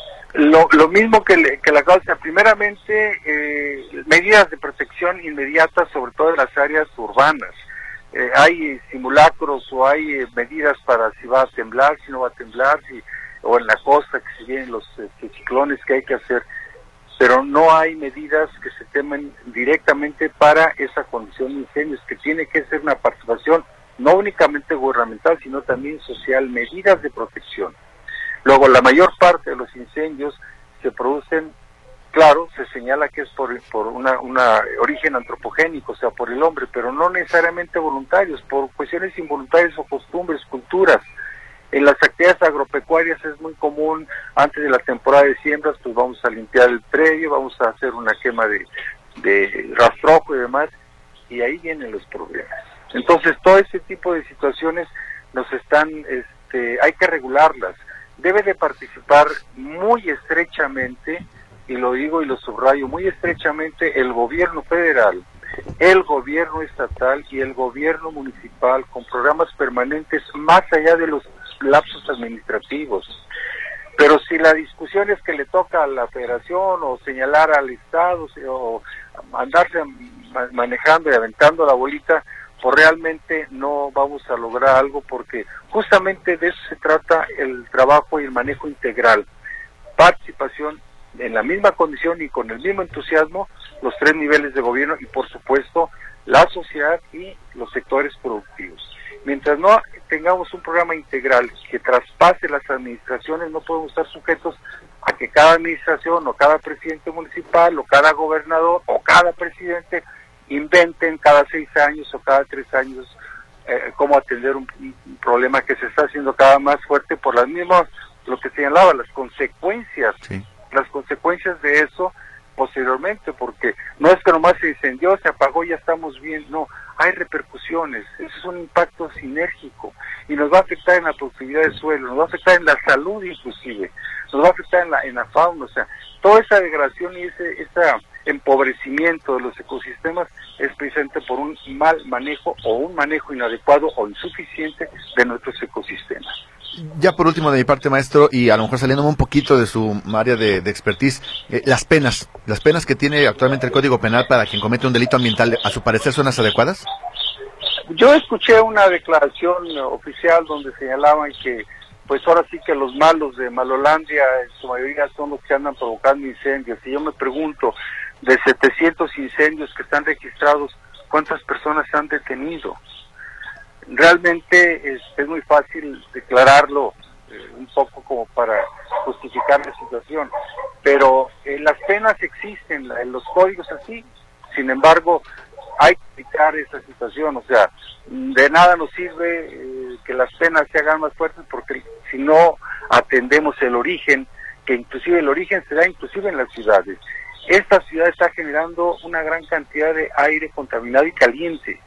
Lo, lo mismo que, le, que la causa, primeramente, eh, medidas de protección inmediatas, sobre todo en las áreas urbanas. Eh, hay simulacros o hay eh, medidas para si va a temblar, si no va a temblar, si, o en la costa, que si vienen los este, ciclones que hay que hacer, pero no hay medidas que se temen directamente para esa condición de incendios, que tiene que ser una participación no únicamente gubernamental, sino también social, medidas de protección. Luego, la mayor parte de los incendios se producen, claro, se señala que es por, por una, una origen antropogénico, o sea, por el hombre, pero no necesariamente voluntarios, por cuestiones involuntarias o costumbres, culturas. En las actividades agropecuarias es muy común, antes de la temporada de siembras, pues vamos a limpiar el predio, vamos a hacer una quema de, de rastrojo y demás, y ahí vienen los problemas. Entonces, todo ese tipo de situaciones nos están, este, hay que regularlas. Debe de participar muy estrechamente, y lo digo y lo subrayo, muy estrechamente el gobierno federal, el gobierno estatal y el gobierno municipal, con programas permanentes más allá de los lapsos administrativos. Pero si la discusión es que le toca a la federación o señalar al Estado o andarse manejando y aventando la bolita, pues realmente no vamos a lograr algo, porque justamente de eso se trata el trabajo y el manejo integral. Participación en la misma condición y con el mismo entusiasmo, los tres niveles de gobierno y por supuesto la sociedad y los sectores productivos. Mientras no tengamos un programa integral que traspase las administraciones, no podemos estar sujetos a que cada administración o cada presidente municipal o cada gobernador o cada presidente inventen cada seis años o cada tres años eh, cómo atender un, un problema que se está haciendo cada más fuerte por las mismas, lo que señalaba, las consecuencias, sí. las consecuencias de eso posteriormente, porque no es que nomás se incendió, se apagó y ya estamos bien, no, hay repercusiones, eso es un impacto sinérgico y nos va a afectar en la productividad del suelo, nos va a afectar en la salud inclusive, nos va a afectar en la, en la fauna, o sea, toda esa degradación y ese, ese empobrecimiento de los ecosistemas es precisamente por un mal manejo o un manejo inadecuado o insuficiente de nuestros ecosistemas. Ya por último de mi parte, maestro, y a lo mejor saliéndome un poquito de su área de, de expertise, eh, las penas, las penas que tiene actualmente el Código Penal para quien comete un delito ambiental, ¿a su parecer son las adecuadas? Yo escuché una declaración oficial donde señalaban que pues ahora sí que los malos de Malolandia en su mayoría son los que andan provocando incendios, y yo me pregunto, de setecientos incendios que están registrados, ¿cuántas personas se han detenido? Realmente es, es muy fácil declararlo eh, un poco como para justificar la situación, pero eh, las penas existen, en los códigos así, sin embargo hay que evitar esa situación, o sea, de nada nos sirve eh, que las penas se hagan más fuertes, porque si no atendemos el origen, que inclusive el origen se da inclusive en las ciudades. Esta ciudad está generando una gran cantidad de aire contaminado y caliente,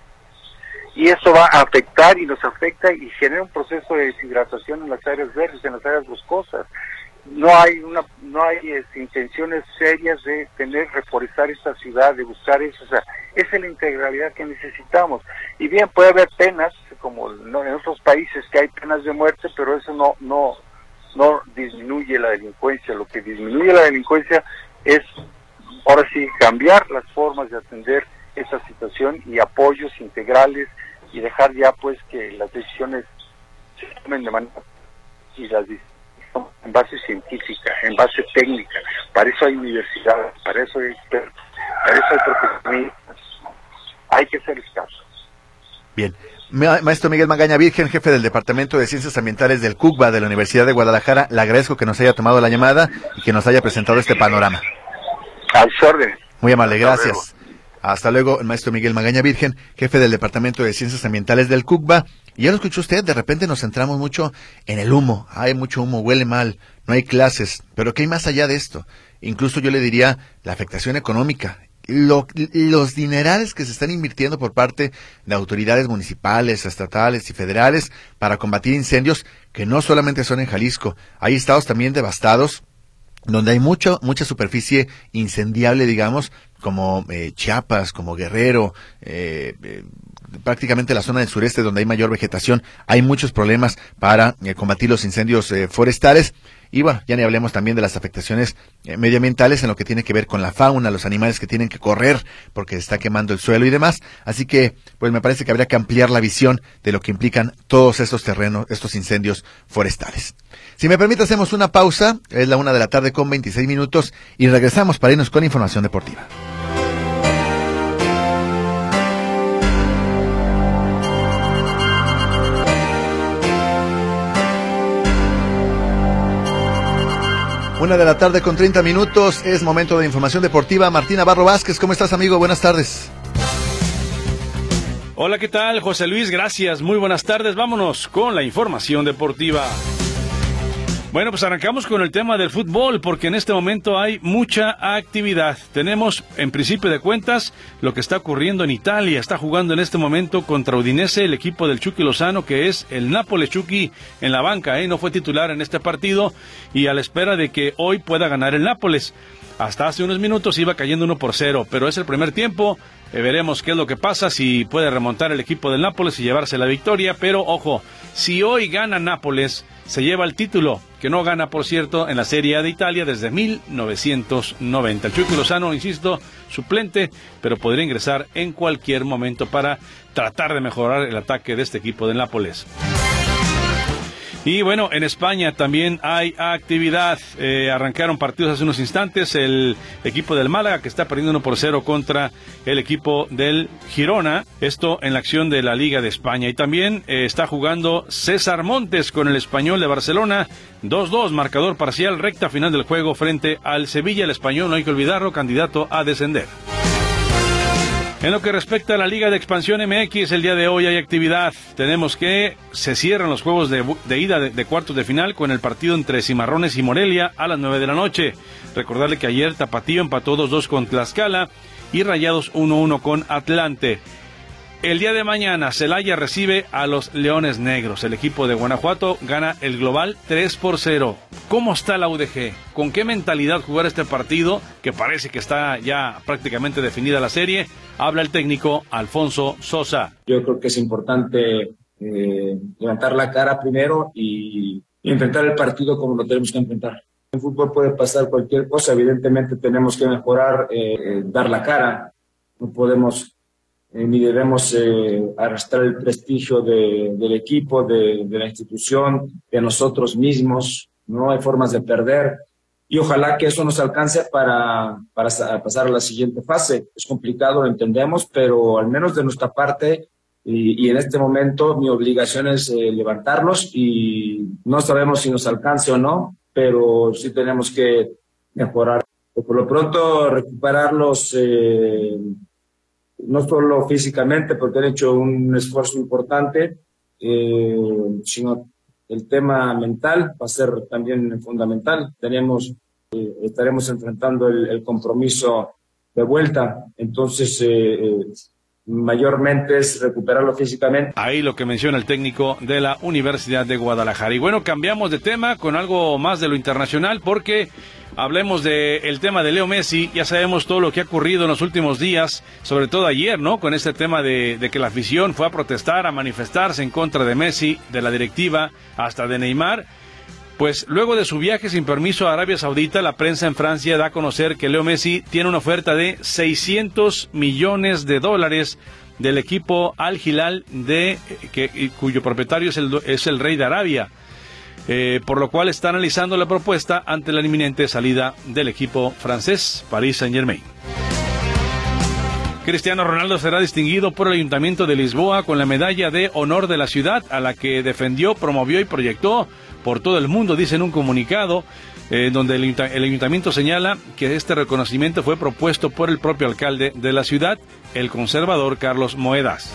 y eso va a afectar y nos afecta y genera un proceso de deshidratación en las áreas verdes, en las áreas boscosas. No hay una, no hay este, intenciones serias de tener, reforestar esta ciudad, de buscar eso, o sea, esa es la integralidad que necesitamos. Y bien, puede haber penas, como ¿no? en otros países que hay penas de muerte, pero eso no, no, no disminuye la delincuencia. Lo que disminuye la delincuencia es, ahora sí, cambiar las formas de atender esa situación y apoyos integrales, y dejar ya pues que las decisiones se tomen de manera y las en base científica, en base técnica. Para eso hay universidades, para eso hay expertos, para eso hay profesionistas. Hay que hacer caso. Bien. Maestro Miguel Magaña Virgen, jefe del Departamento de Ciencias Ambientales del C U C B A de la Universidad de Guadalajara, le agradezco que nos haya tomado la llamada y que nos haya presentado este panorama. A sus órdenes. Muy amable, gracias. Hasta luego, el maestro Miguel Magaña Virgen, jefe del Departamento de Ciencias Ambientales del CUCBA. Y ya lo escuchó usted, de repente nos centramos mucho en el humo. Hay mucho humo, huele mal, no hay clases. Pero ¿qué hay más allá de esto? Incluso yo le diría la afectación económica. Lo, los dinerales que se están invirtiendo por parte de autoridades municipales, estatales y federales para combatir incendios, que no solamente son en Jalisco. Hay estados también devastados, donde hay mucho, mucha superficie incendiable, digamos, como eh, Chiapas, como Guerrero, eh, eh, prácticamente la zona del sureste donde hay mayor vegetación. Hay muchos problemas para eh, combatir los incendios eh, forestales. Y bueno, ya ni hablemos también de las afectaciones eh, medioambientales en lo que tiene que ver con la fauna, los animales que tienen que correr porque se está quemando el suelo y demás. Así que, pues me parece que habría que ampliar la visión de lo que implican todos estos terrenos, estos incendios forestales. Si me permite, hacemos una pausa. Es la una de la tarde con veintiséis minutos y regresamos para irnos con información deportiva. Una de la tarde con treinta minutos, es momento de información deportiva. Martín Navarro Vázquez, ¿cómo estás, amigo? Buenas tardes. Hola, ¿qué tal, José Luis? Gracias, muy buenas tardes. Vámonos con la información deportiva. Bueno, pues arrancamos con el tema del fútbol, porque en este momento hay mucha actividad. Tenemos, en principio de cuentas, lo que está ocurriendo en Italia. Está jugando en este momento contra Udinese el equipo del Chucky Lozano, que es el Nápoles. Chucky en la banca, ¿eh? No fue titular en este partido y a la espera de que hoy pueda ganar el Nápoles. Hasta hace unos minutos iba cayendo uno por cero, pero es el primer tiempo. Eh, veremos qué es lo que pasa, si puede remontar el equipo del Nápoles y llevarse la victoria. Pero ojo, si hoy gana Nápoles, se lleva el título, que no gana, por cierto, en la Serie A de Italia desde mil novecientos noventa. El Chucky Lozano, insisto, suplente, pero podría ingresar en cualquier momento para tratar de mejorar el ataque de este equipo del Nápoles. Y bueno, en España también hay actividad. Eh, arrancaron partidos hace unos instantes. El equipo del Málaga, que está perdiendo uno por cero contra el equipo del Girona. Esto en la acción de la Liga de España. Y también eh, está jugando César Montes con el Español de Barcelona. dos dos, marcador parcial, recta final del juego frente al Sevilla. El Español, no hay que olvidarlo, candidato a descender. En lo que respecta a la Liga de Expansión M X, el día de hoy hay actividad. Tenemos que se cierran los juegos de, de ida de, de cuartos de final con el partido entre Cimarrones y Morelia a las nueve de la noche. Recordarle que ayer Tapatío empató dos dos con Tlaxcala y Rayados uno uno con Atlante. El día de mañana, Celaya recibe a los Leones Negros. El equipo de Guanajuato gana el global tres por cero. ¿Cómo está la U D G? ¿Con qué mentalidad jugar este partido? Que parece que está ya prácticamente definida la serie. Habla el técnico Alfonso Sosa. Yo creo que es importante eh, levantar la cara primero y, y enfrentar el partido como lo tenemos que enfrentar. En fútbol puede pasar cualquier cosa. Evidentemente tenemos que mejorar, eh, dar la cara. No podemos... Eh, ni debemos eh, arrastrar el prestigio de, del equipo, de, de la institución, de nosotros mismos. No hay formas de perder y ojalá que eso nos alcance para, para pasar a la siguiente fase. Es complicado, lo entendemos, pero al menos de nuestra parte y, y en este momento mi obligación es eh, levantarlos y no sabemos si nos alcance o no, pero sí tenemos que mejorar. Por lo pronto recuperarlos eh, no solo físicamente, porque han hecho un esfuerzo importante, eh, sino el tema mental va a ser también fundamental. Tenemos, eh, estaremos enfrentando el, el compromiso de vuelta, entonces eh, eh, mayormente es recuperarlo físicamente. Ahí lo que menciona el técnico de la Universidad de Guadalajara. Y bueno, cambiamos de tema con algo más de lo internacional, porque hablemos del tema de Leo Messi. Ya sabemos todo lo que ha ocurrido en los últimos días, sobre todo ayer, ¿no? Con este tema de, de que la afición fue a protestar, a manifestarse en contra de Messi, de la directiva, hasta de Neymar. Pues luego de su viaje sin permiso a Arabia Saudita, la prensa en Francia da a conocer que Leo Messi tiene una oferta de seiscientos millones de dólares del equipo Al Hilal, de, que, cuyo propietario es el, es el rey de Arabia. Eh, por lo cual está analizando la propuesta ante la inminente salida del equipo francés, Paris Saint-Germain. Cristiano Ronaldo será distinguido por el Ayuntamiento de Lisboa con la medalla de honor de la ciudad, a la que defendió, promovió y proyectó por todo el mundo, dice en un comunicado, eh, donde el, el Ayuntamiento señala que este reconocimiento fue propuesto por el propio alcalde de la ciudad, el conservador Carlos Moedas.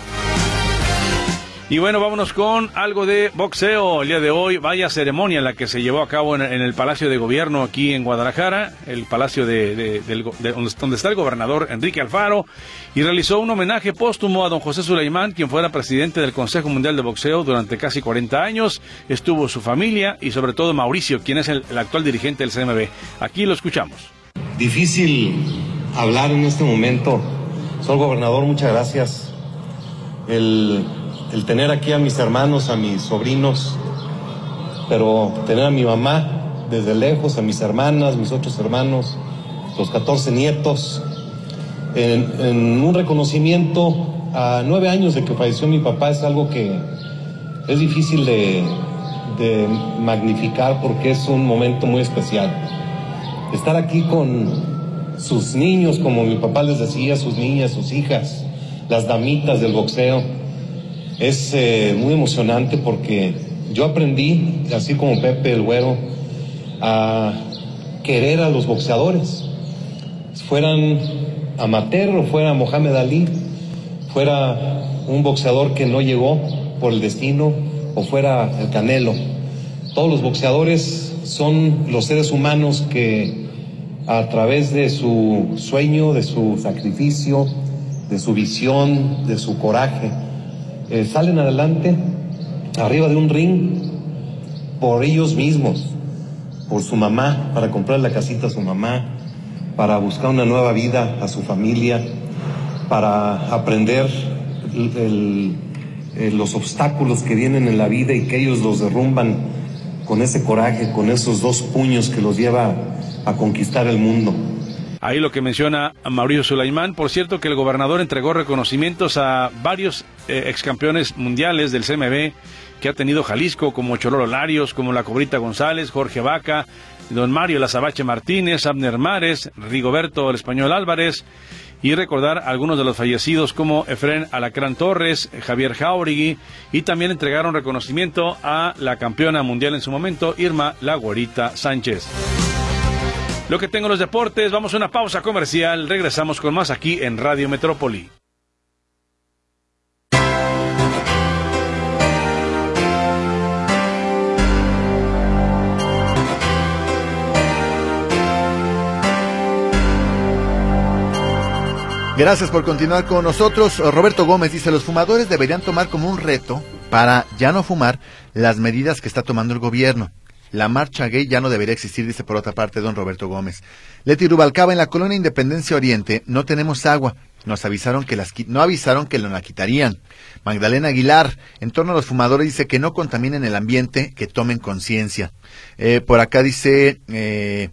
Y bueno, vámonos con algo de boxeo. El día de hoy, vaya ceremonia la que se llevó a cabo en, en el Palacio de Gobierno aquí en Guadalajara, el palacio de, de, de, de donde está el gobernador Enrique Alfaro, y realizó un homenaje póstumo a don José Sulaimán, quien fuera presidente del Consejo Mundial de Boxeo durante casi cuarenta años. Estuvo su familia y sobre todo Mauricio, quien es el, el actual dirigente del C M B. Aquí lo escuchamos. Difícil hablar en este momento. Señor gobernador, muchas gracias. El... El tener aquí a mis hermanos, a mis sobrinos, pero tener a mi mamá desde lejos, a mis hermanas, mis otros hermanos, los catorce nietos, en, en un reconocimiento a nueve años de que falleció mi papá, es algo que es difícil de, de magnificar porque es un momento muy especial. Estar aquí con sus niños, como mi papá les decía, sus niñas, sus hijas, las damitas del boxeo. Es eh, muy emocionante porque yo aprendí, así como Pepe el Güero, a querer a los boxeadores. Fueran amateur o fuera Mohamed Ali, fuera un boxeador que no llegó por el destino o fuera el Canelo. Todos los boxeadores son los seres humanos que a través de su sueño, de su sacrificio, de su visión, de su coraje, Eh, salen adelante arriba de un ring por ellos mismos, por su mamá, para comprar la casita a su mamá, para buscar una nueva vida a su familia, para aprender el, el, el, los obstáculos que vienen en la vida y que ellos los derrumban con ese coraje, con esos dos puños que los lleva a conquistar el mundo. Ahí lo que menciona Mauricio Sulaimán. Por cierto, que el gobernador entregó reconocimientos a varios eh, excampeones mundiales del C M B que ha tenido Jalisco, como Chololo Larios, como La Cobrita González, Jorge Vaca, don Mario Lazabache Martínez, Abner Mares, Rigoberto el Español Álvarez, y recordar a algunos de los fallecidos como Efrén Alacrán Torres, Javier Jauregui, y también entregaron reconocimiento a la campeona mundial en su momento, Irma La Güerita Sánchez. Lo que tengo en los deportes, vamos a una pausa comercial, regresamos con más aquí en Radio Metrópoli. Gracias por continuar con nosotros. Roberto Gómez dice, los fumadores deberían tomar como un reto para ya no fumar las medidas que está tomando el gobierno. La marcha gay ya no debería existir, dice por otra parte don Roberto Gómez. Leti Rubalcaba, en la colonia Independencia Oriente no tenemos agua. Nos avisaron que las no avisaron que nos la quitarían. Magdalena Aguilar, en torno a los fumadores, dice que no contaminen el ambiente, que tomen conciencia. Eh, por acá dice eh,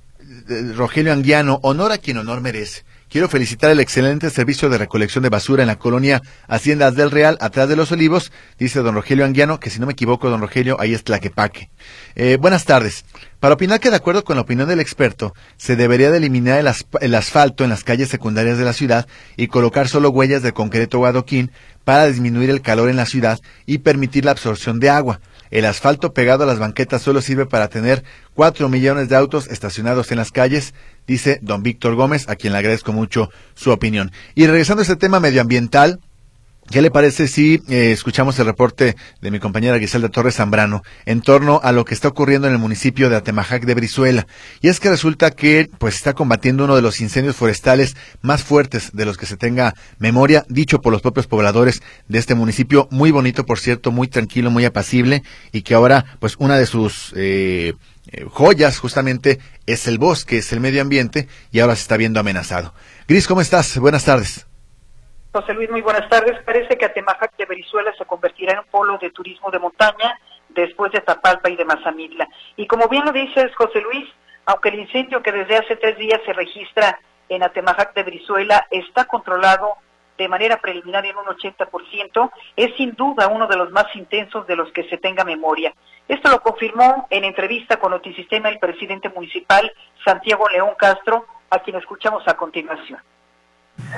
Rogelio Anguiano, honor a quien honor merece. Quiero felicitar el excelente servicio de recolección de basura en la colonia Haciendas del Real, atrás de los Olivos, dice don Rogelio Anguiano, que si no me equivoco, don Rogelio, ahí es Tlaquepaque. Eh, buenas tardes. Para opinar que de acuerdo con la opinión del experto, se debería de eliminar el, as el asfalto en las calles secundarias de la ciudad y colocar solo huellas de concreto o adoquín para disminuir el calor en la ciudad y permitir la absorción de agua. El asfalto pegado a las banquetas solo sirve para tener cuatro millones de autos estacionados en las calles, dice don Víctor Gómez, a quien le agradezco mucho su opinión. Y regresando a este tema medioambiental, ¿qué le parece si eh, escuchamos el reporte de mi compañera Griselda Torres Zambrano en torno a lo que está ocurriendo en el municipio de Atemajac de Brizuela? Y es que resulta que pues está combatiendo uno de los incendios forestales más fuertes de los que se tenga memoria, dicho por los propios pobladores de este municipio, muy bonito por cierto, muy tranquilo, muy apacible, y que ahora pues una de sus eh, eh, joyas justamente es el bosque, es el medio ambiente, y ahora se está viendo amenazado. Gris, ¿cómo estás? Buenas tardes. José Luis, muy buenas tardes. Parece que Atemajac de Brizuela se convertirá en un polo de turismo de montaña después de Tapalpa y de Mazamitla. Y como bien lo dices, José Luis, aunque el incendio que desde hace tres días se registra en Atemajac de Brizuela está controlado de manera preliminar en un ochenta por ciento, es sin duda uno de los más intensos de los que se tenga memoria. Esto lo confirmó en entrevista con Notisistema el presidente municipal, Santiago León Castro, a quien escuchamos a continuación.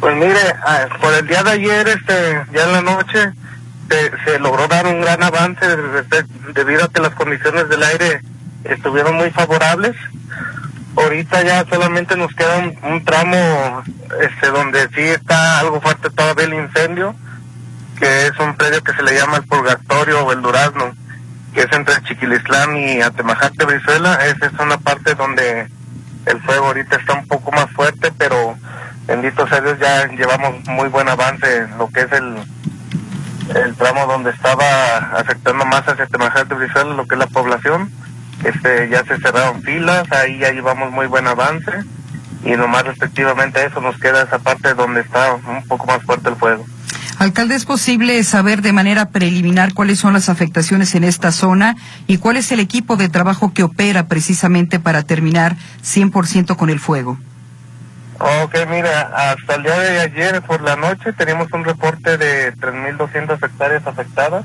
Pues mire, por el día de ayer, este, ya en la noche, se, se logró dar un gran avance debido a que las condiciones del aire estuvieron muy favorables. Ahorita ya solamente nos queda un, un tramo este, donde sí está algo fuerte todavía el incendio, que es un predio que se le llama el Purgatorio o el Durazno, que es entre Chiquilistlán y Atemajac de Brizuela. Esa es una parte donde el fuego ahorita está un poco más fuerte, pero bendito sea Dios, ya llevamos muy buen avance en lo que es el el tramo donde estaba afectando más hacia Atemajac de Brizuela, lo que es la población. Este, ya se cerraron filas, ahí ya llevamos muy buen avance, y nomás respectivamente a eso nos queda esa parte donde está un poco más fuerte el fuego. Alcalde, ¿es posible saber de manera preliminar cuáles son las afectaciones en esta zona y cuál es el equipo de trabajo que opera precisamente para terminar cien por ciento con el fuego? Ok, mira, hasta el día de ayer por la noche teníamos un reporte de tres mil doscientas hectáreas afectadas,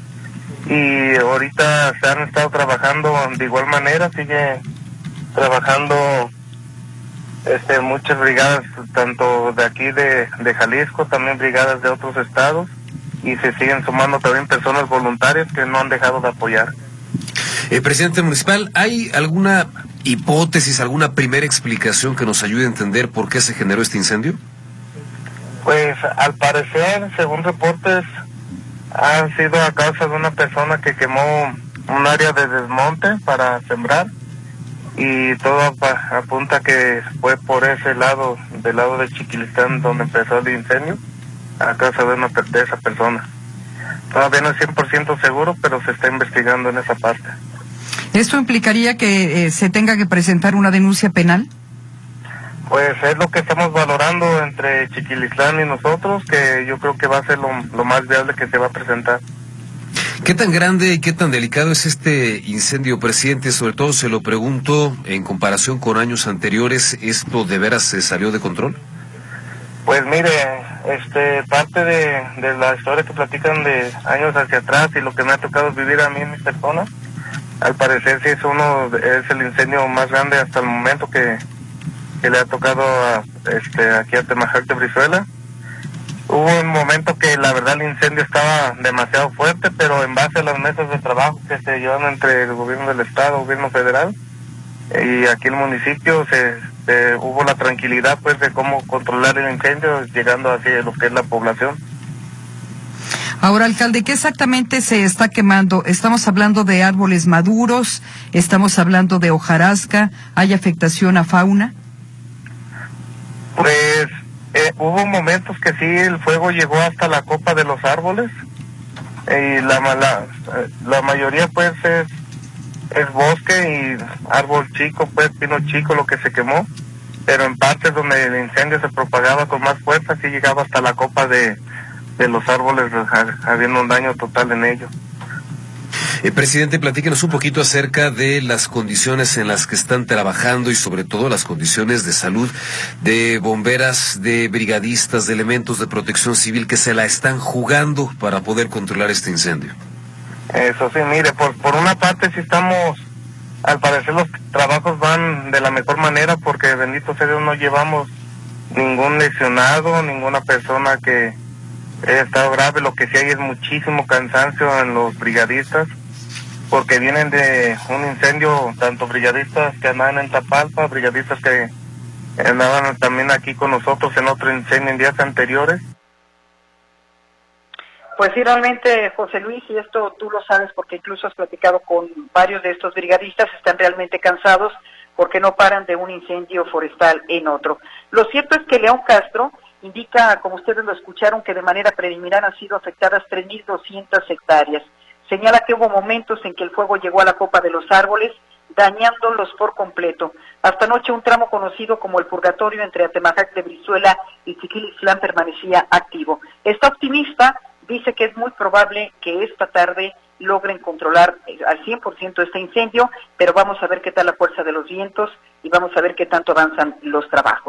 y ahorita se han estado trabajando de igual manera, sigue trabajando este muchas brigadas, tanto de aquí de, de Jalisco, también brigadas de otros estados, y se siguen sumando también personas voluntarias que no han dejado de apoyar. Eh, presidente municipal, ¿hay alguna hipótesis, alguna primera explicación que nos ayude a entender por qué se generó este incendio? Pues al parecer, según reportes, han sido a causa de una persona que quemó un área de desmonte para sembrar, y todo ap- apunta que fue por ese lado, del lado de Chiquilistán, donde empezó el incendio, a causa de, una, de esa persona. Todavía no es cien por ciento seguro, pero se está investigando en esa parte. ¿Esto implicaría que eh, se tenga que presentar una denuncia penal? Pues es lo que estamos valorando entre Chiquilistlán y nosotros, que yo creo que va a ser lo, lo más viable que se va a presentar. ¿Qué tan grande y qué tan delicado es este incendio, presidente? Sobre todo se lo pregunto en comparación con años anteriores, ¿esto de veras se salió de control? Pues mire, este parte de, de la historia que platican de años hacia atrás y lo que me ha tocado vivir a mí en mi persona, al parecer sí es uno, es el incendio más grande hasta el momento que que le ha tocado a, este, aquí a Atemajac de Brizuela. Hubo un momento que la verdad el incendio estaba demasiado fuerte, pero en base a las mesas de trabajo que se llevan entre el gobierno del estado, el gobierno federal y aquí el municipio, se, se hubo la tranquilidad pues de cómo controlar el incendio, llegando hacia lo que es la población. Ahora, alcalde, ¿qué exactamente se está quemando? ¿Estamos hablando de árboles maduros? ¿Estamos hablando de hojarasca? ¿Hay afectación a fauna? Pues eh, hubo momentos que sí, el fuego llegó hasta la copa de los árboles, y la, la, la mayoría pues es, es bosque y árbol chico, pues pino chico lo que se quemó, pero en partes donde el incendio se propagaba con más fuerza sí llegaba hasta la copa de, de los árboles, habiendo un daño total en ellos. Eh, presidente, platíquenos un poquito acerca de las condiciones en las que están trabajando y sobre todo las condiciones de salud de bomberas, de brigadistas, de elementos de protección civil que se la están jugando para poder controlar este incendio. Eso sí, mire, por, por una parte sí estamos, al parecer los trabajos van de la mejor manera, porque bendito sea Dios no llevamos ningún lesionado, ninguna persona que haya estado grave. Lo que sí hay es muchísimo cansancio en los brigadistas, porque vienen de un incendio, tanto brigadistas que andaban en Tapalpa, brigadistas que andaban también aquí con nosotros en otro incendio en días anteriores. Pues sí, realmente, José Luis, y esto tú lo sabes porque incluso has platicado con varios de estos brigadistas, están realmente cansados porque no paran de un incendio forestal en otro. Lo cierto es que León Castro indica, como ustedes lo escucharon, que de manera preliminar han sido afectadas tres mil doscientas hectáreas. Señala que hubo momentos en que el fuego llegó a la copa de los árboles, dañándolos por completo. Hasta anoche un tramo conocido como el Purgatorio entre Atemajac de Brizuela y Chiquilistlán permanecía activo. Está optimista, dice que es muy probable que esta tarde logren controlar al cien por ciento este incendio, pero vamos a ver qué tal la fuerza de los vientos y vamos a ver qué tanto avanzan los trabajos.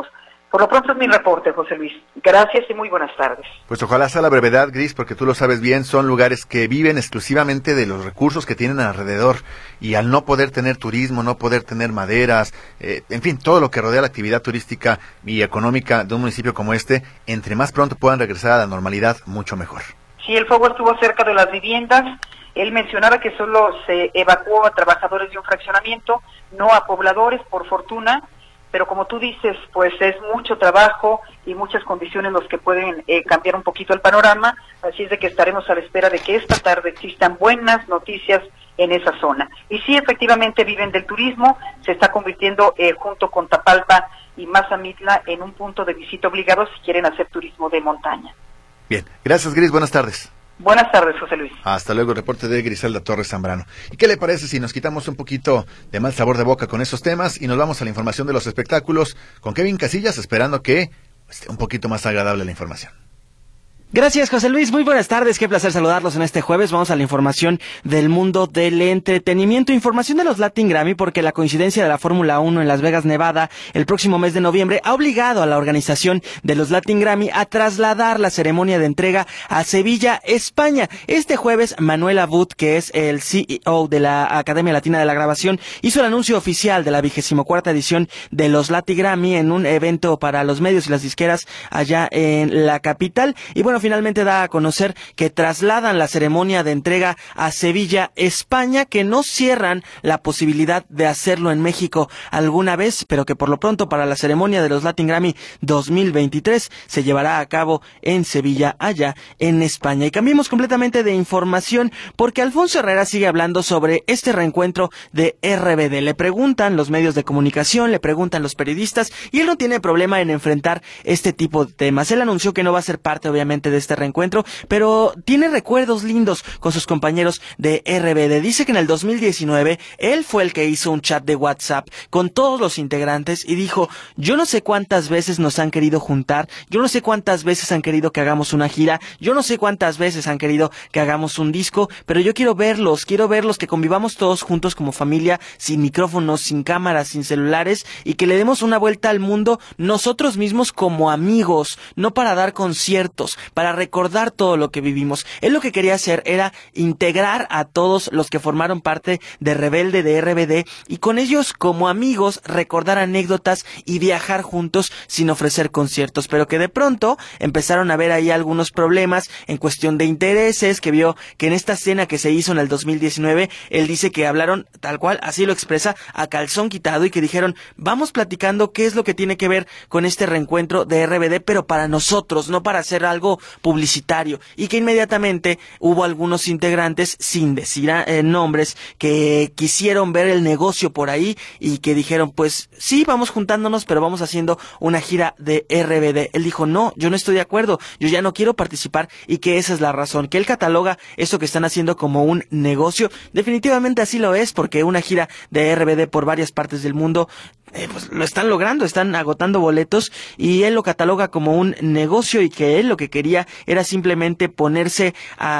Por lo pronto es mi reporte, José Luis. Gracias y muy buenas tardes. Pues ojalá sea la brevedad, Gris, porque tú lo sabes bien, son lugares que viven exclusivamente de los recursos que tienen alrededor, y al no poder tener turismo, no poder tener maderas, eh, en fin, todo lo que rodea la actividad turística y económica de un municipio como este, entre más pronto puedan regresar a la normalidad, mucho mejor. Sí, el fuego estuvo cerca de las viviendas. Él mencionaba que solo se evacuó a trabajadores de un fraccionamiento, no a pobladores, por fortuna. Pero como tú dices, pues es mucho trabajo y muchas condiciones los que pueden eh, cambiar un poquito el panorama, así es de que estaremos a la espera de que esta tarde existan buenas noticias en esa zona. Y sí, efectivamente viven del turismo, se está convirtiendo eh, junto con Tapalpa y Mazamitla en un punto de visita obligado si quieren hacer turismo de montaña. Bien, gracias, Gris, buenas tardes. Buenas tardes, José Luis. Hasta luego, reporte de Griselda Torres Zambrano. ¿Y qué le parece si nos quitamos un poquito de mal sabor de boca con esos temas y nos vamos a la información de los espectáculos con Kevin Casillas, esperando que esté un poquito más agradable la información? Gracias, José Luis. Muy buenas tardes. Qué placer saludarlos en este jueves. Vamos a la información del mundo del entretenimiento. Información de los Latin Grammy, porque la coincidencia de la Fórmula uno en Las Vegas, Nevada, el próximo mes de noviembre, ha obligado a la organización de los Latin Grammy a trasladar la ceremonia de entrega a Sevilla, España. Este jueves, Manuel Abud, que es el C E O de la Academia Latina de la Grabación, hizo el anuncio oficial de la vigésima cuarta edición de los Latin Grammy en un evento para los medios y las disqueras allá en la capital. Y bueno, finalmente da a conocer que trasladan la ceremonia de entrega a Sevilla, España, que no cierran la posibilidad de hacerlo en México alguna vez, pero que por lo pronto para la ceremonia de los Latin Grammy dos mil veintitrés se llevará a cabo en Sevilla, allá en España. Y cambiemos completamente de información, porque Alfonso Herrera sigue hablando sobre este reencuentro de R B D. Le preguntan los medios de comunicación, le preguntan los periodistas, y él no tiene problema en enfrentar este tipo de temas. Él anunció que no va a ser parte, obviamente, de este reencuentro, pero tiene recuerdos lindos con sus compañeros de R B D. Dice que en el dos mil diecinueve él fue el que hizo un chat de WhatsApp con todos los integrantes y dijo: yo no sé cuántas veces nos han querido juntar, yo no sé cuántas veces han querido que hagamos una gira, yo no sé cuántas veces han querido que hagamos un disco, pero yo quiero verlos, quiero verlos, que convivamos todos juntos como familia, sin micrófonos, sin cámaras, sin celulares, y que le demos una vuelta al mundo nosotros mismos como amigos, no para dar conciertos, para recordar todo lo que vivimos. Él lo que quería hacer era integrar a todos los que formaron parte de Rebelde, de R B D, y con ellos como amigos recordar anécdotas y viajar juntos sin ofrecer conciertos, pero que de pronto empezaron a ver ahí algunos problemas en cuestión de intereses, que vio que en esta cena que se hizo en el dos mil diecinueve, él dice que hablaron tal cual, así lo expresa, a calzón quitado, y que dijeron: vamos platicando qué es lo que tiene que ver con este reencuentro de R B D, pero para nosotros, no para hacer algo publicitario, y que inmediatamente hubo algunos integrantes, sin decir eh, nombres, que quisieron ver el negocio por ahí y que dijeron: pues sí, vamos juntándonos, pero vamos haciendo una gira de R B D. Él dijo: no, yo no estoy de acuerdo, yo ya no quiero participar, y que esa es la razón, que él cataloga esto que están haciendo como un negocio. Definitivamente así lo es, porque una gira de R B D por varias partes del mundo Eh, pues lo están logrando, están agotando boletos, y él lo cataloga como un negocio, y que él lo que quería era simplemente ponerse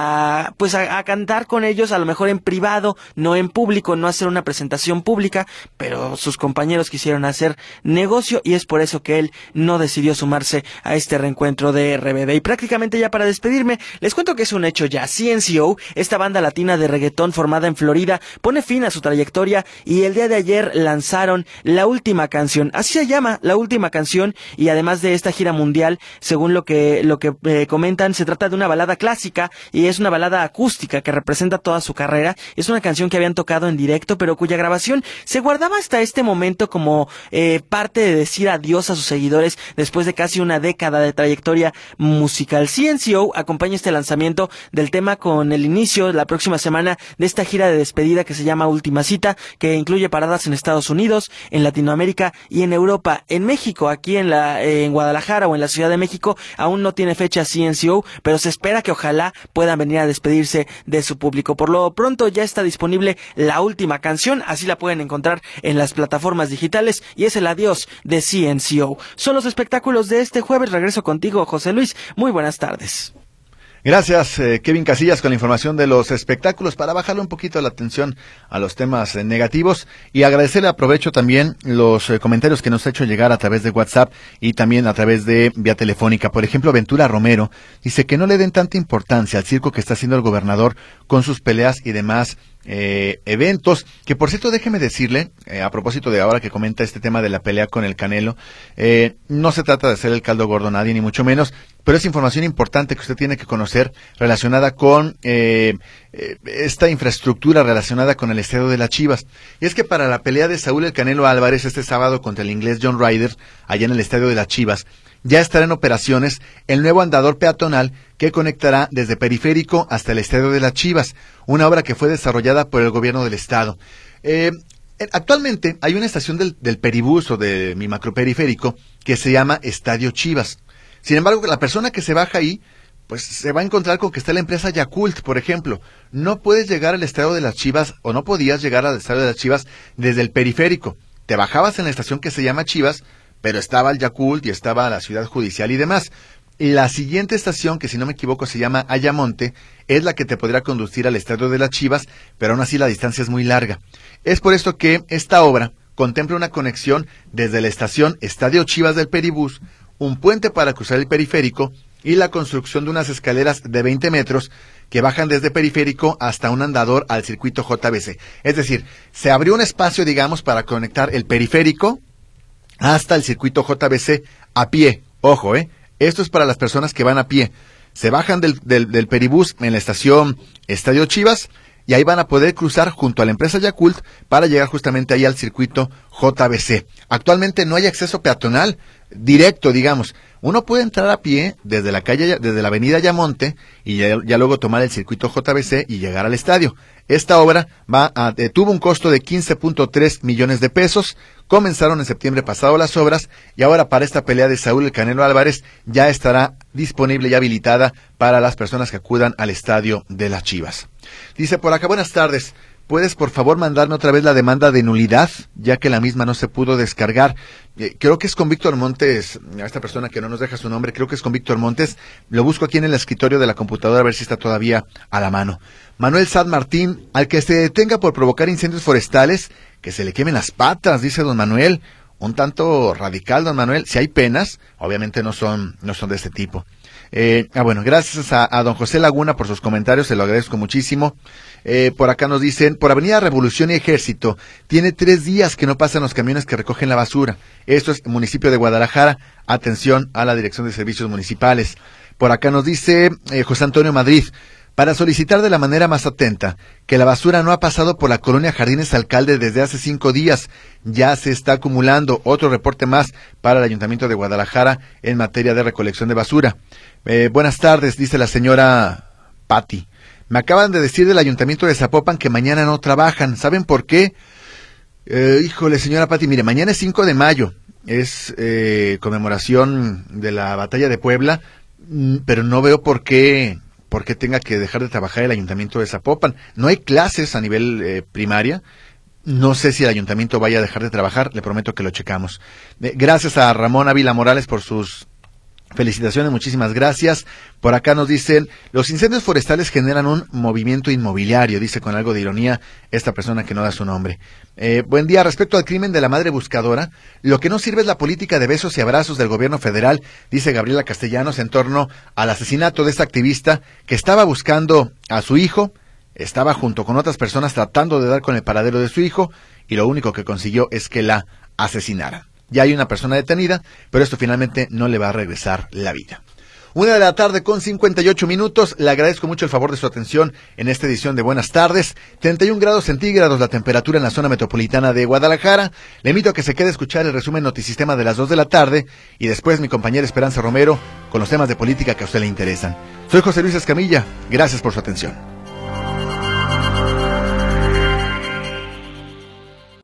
a pues a, a cantar con ellos, a lo mejor en privado, no en público, no hacer una presentación pública, pero sus compañeros quisieron hacer negocio, y es por eso que él no decidió sumarse a este reencuentro de R B D. Y prácticamente ya para despedirme, les cuento que es un hecho ya. C N C O, esta banda latina de reggaetón formada en Florida, pone fin a su trayectoria, y el día de ayer lanzaron la última última canción, así se llama, La Última Canción, y además de esta gira mundial, según lo que lo que eh, comentan, se trata de una balada clásica, y es una balada acústica que representa toda su carrera. Es una canción que habían tocado en directo, pero cuya grabación se guardaba hasta este momento como eh, parte de decir adiós a sus seguidores después de casi una década de trayectoria musical. C N C O acompaña este lanzamiento del tema con el inicio la próxima semana de esta gira de despedida que se llama Última Cita, que incluye paradas en Estados Unidos, en Latinoamérica y en Europa. En México, aquí en la eh, en Guadalajara o en la Ciudad de México, aún no tiene fecha C N C O, pero se espera que ojalá puedan venir a despedirse de su público. Por lo pronto ya está disponible La Última Canción, así la pueden encontrar en las plataformas digitales, y es el adiós de C N C O. Son los espectáculos de este jueves. Regreso contigo, José Luis. Muy buenas tardes. Gracias, eh, Kevin Casillas, con la información de los espectáculos para bajarle un poquito la atención a los temas eh, negativos y agradecerle, aprovecho también los eh, comentarios que nos ha hecho llegar a través de WhatsApp y también a través de vía telefónica. Por ejemplo, Ventura Romero dice que no le den tanta importancia al circo que está haciendo el gobernador con sus peleas y demás eh, eventos, que por cierto déjeme decirle, eh, a propósito de ahora que comenta este tema de la pelea con el Canelo, eh, no se trata de hacer el caldo gordo a nadie, ni mucho menos, pero es información importante que usted tiene que conocer relacionada con eh, eh, esta infraestructura relacionada con el estadio de las Chivas. Y es que para la pelea de Saúl el Canelo Álvarez este sábado contra el inglés John Ryder, allá en el estadio de las Chivas, ya estará en operaciones el nuevo andador peatonal que conectará desde Periférico hasta el estadio de las Chivas, una obra que fue desarrollada por el gobierno del estado. Eh, actualmente hay una estación del, del Peribús o de mi macroperiférico que se llama Estadio Chivas. Sin embargo, la persona que se baja ahí, pues se va a encontrar con que está la empresa Yakult, por ejemplo. No puedes llegar al estadio de las Chivas, o no podías llegar al estadio de las Chivas desde el periférico. Te bajabas en la estación que se llama Chivas, pero estaba el Yakult y estaba la Ciudad Judicial y demás. Y la siguiente estación, que si no me equivoco se llama Ayamonte, es la que te podrá conducir al estadio de las Chivas, pero aún así la distancia es muy larga. Es por esto que esta obra contempla una conexión desde la estación Estadio Chivas del Peribús, un puente para cruzar el periférico y la construcción de unas escaleras de veinte metros que bajan desde periférico hasta un andador al circuito J B C. Es decir, se abrió un espacio, digamos, para conectar el periférico hasta el circuito J B C a pie. Ojo, ¿eh? Esto es para las personas que van a pie. Se bajan del, del, del peribús en la estación Estadio Chivas y ahí van a poder cruzar junto a la empresa Yakult para llegar justamente ahí al circuito J B C. Actualmente no hay acceso peatonal directo, digamos. Uno puede entrar a pie desde la calle, desde la avenida Ayamonte y ya, ya luego tomar el circuito J B C y llegar al estadio. Esta obra va a, eh, tuvo un costo de quince punto tres millones de pesos. Comenzaron en septiembre pasado las obras y ahora para esta pelea de Saúl el Canelo Álvarez ya estará disponible y habilitada para las personas que acudan al estadio de las Chivas. Dice por acá, buenas tardes. ¿Puedes por favor mandarme otra vez la demanda de nulidad, ya que la misma no se pudo descargar? Eh, creo que es con Víctor Montes, a esta persona que no nos deja su nombre, creo que es con Víctor Montes. Lo busco aquí en el escritorio de la computadora a ver si está todavía a la mano. Manuel Sad Martín, al que se detenga por provocar incendios forestales, que se le quemen las patas, dice don Manuel. Un tanto radical, don Manuel. Si hay penas, obviamente no son, no son de este tipo. Eh, ah, bueno, gracias a, a don José Laguna por sus comentarios, se lo agradezco muchísimo. Eh, por acá nos dicen, por Avenida Revolución y Ejército, tiene tres días que no pasan los camiones que recogen la basura. Esto es municipio de Guadalajara, atención a la Dirección de Servicios Municipales. Por acá nos dice eh, José Antonio Madrid, para solicitar de la manera más atenta que la basura no ha pasado por la colonia Jardines Alcalde desde hace cinco días. Ya se está acumulando otro reporte más para el Ayuntamiento de Guadalajara en materia de recolección de basura. Eh, buenas tardes, dice la señora Patti. Me acaban de decir del Ayuntamiento de Zapopan que mañana no trabajan. ¿Saben por qué? Eh, híjole, señora Patti, mire, mañana es cinco de mayo. Es eh, conmemoración de la Batalla de Puebla, pero no veo por qué... ¿Por qué tenga que dejar de trabajar el Ayuntamiento de Zapopan? No hay clases a nivel eh, primaria. No sé si el Ayuntamiento vaya a dejar de trabajar. Le prometo que lo checamos. Eh, gracias a Ramón Ávila Morales por sus felicitaciones. Muchísimas gracias. Por acá nos dicen, los incendios forestales generan un movimiento inmobiliario, dice con algo de ironía esta persona que no da su nombre. Eh, buen día. Respecto al crimen de la madre buscadora, lo que no sirve es la política de besos y abrazos del gobierno federal, dice Gabriela Castellanos en torno al asesinato de esta activista que estaba buscando a su hijo, estaba junto con otras personas tratando de dar con el paradero de su hijo y lo único que consiguió es que la asesinaran. Ya hay una persona detenida, pero esto finalmente no le va a regresar la vida. Una de la tarde con cincuenta y ocho minutos. Le agradezco mucho el favor de su atención en esta edición de Buenas Tardes. treinta y un grados centígrados la temperatura en la zona metropolitana de Guadalajara. Le invito a que se quede a escuchar el resumen Notisistema de las dos de la tarde y después mi compañera Esperanza Romero con los temas de política que a usted le interesan. Soy José Luis Escamilla. Gracias por su atención.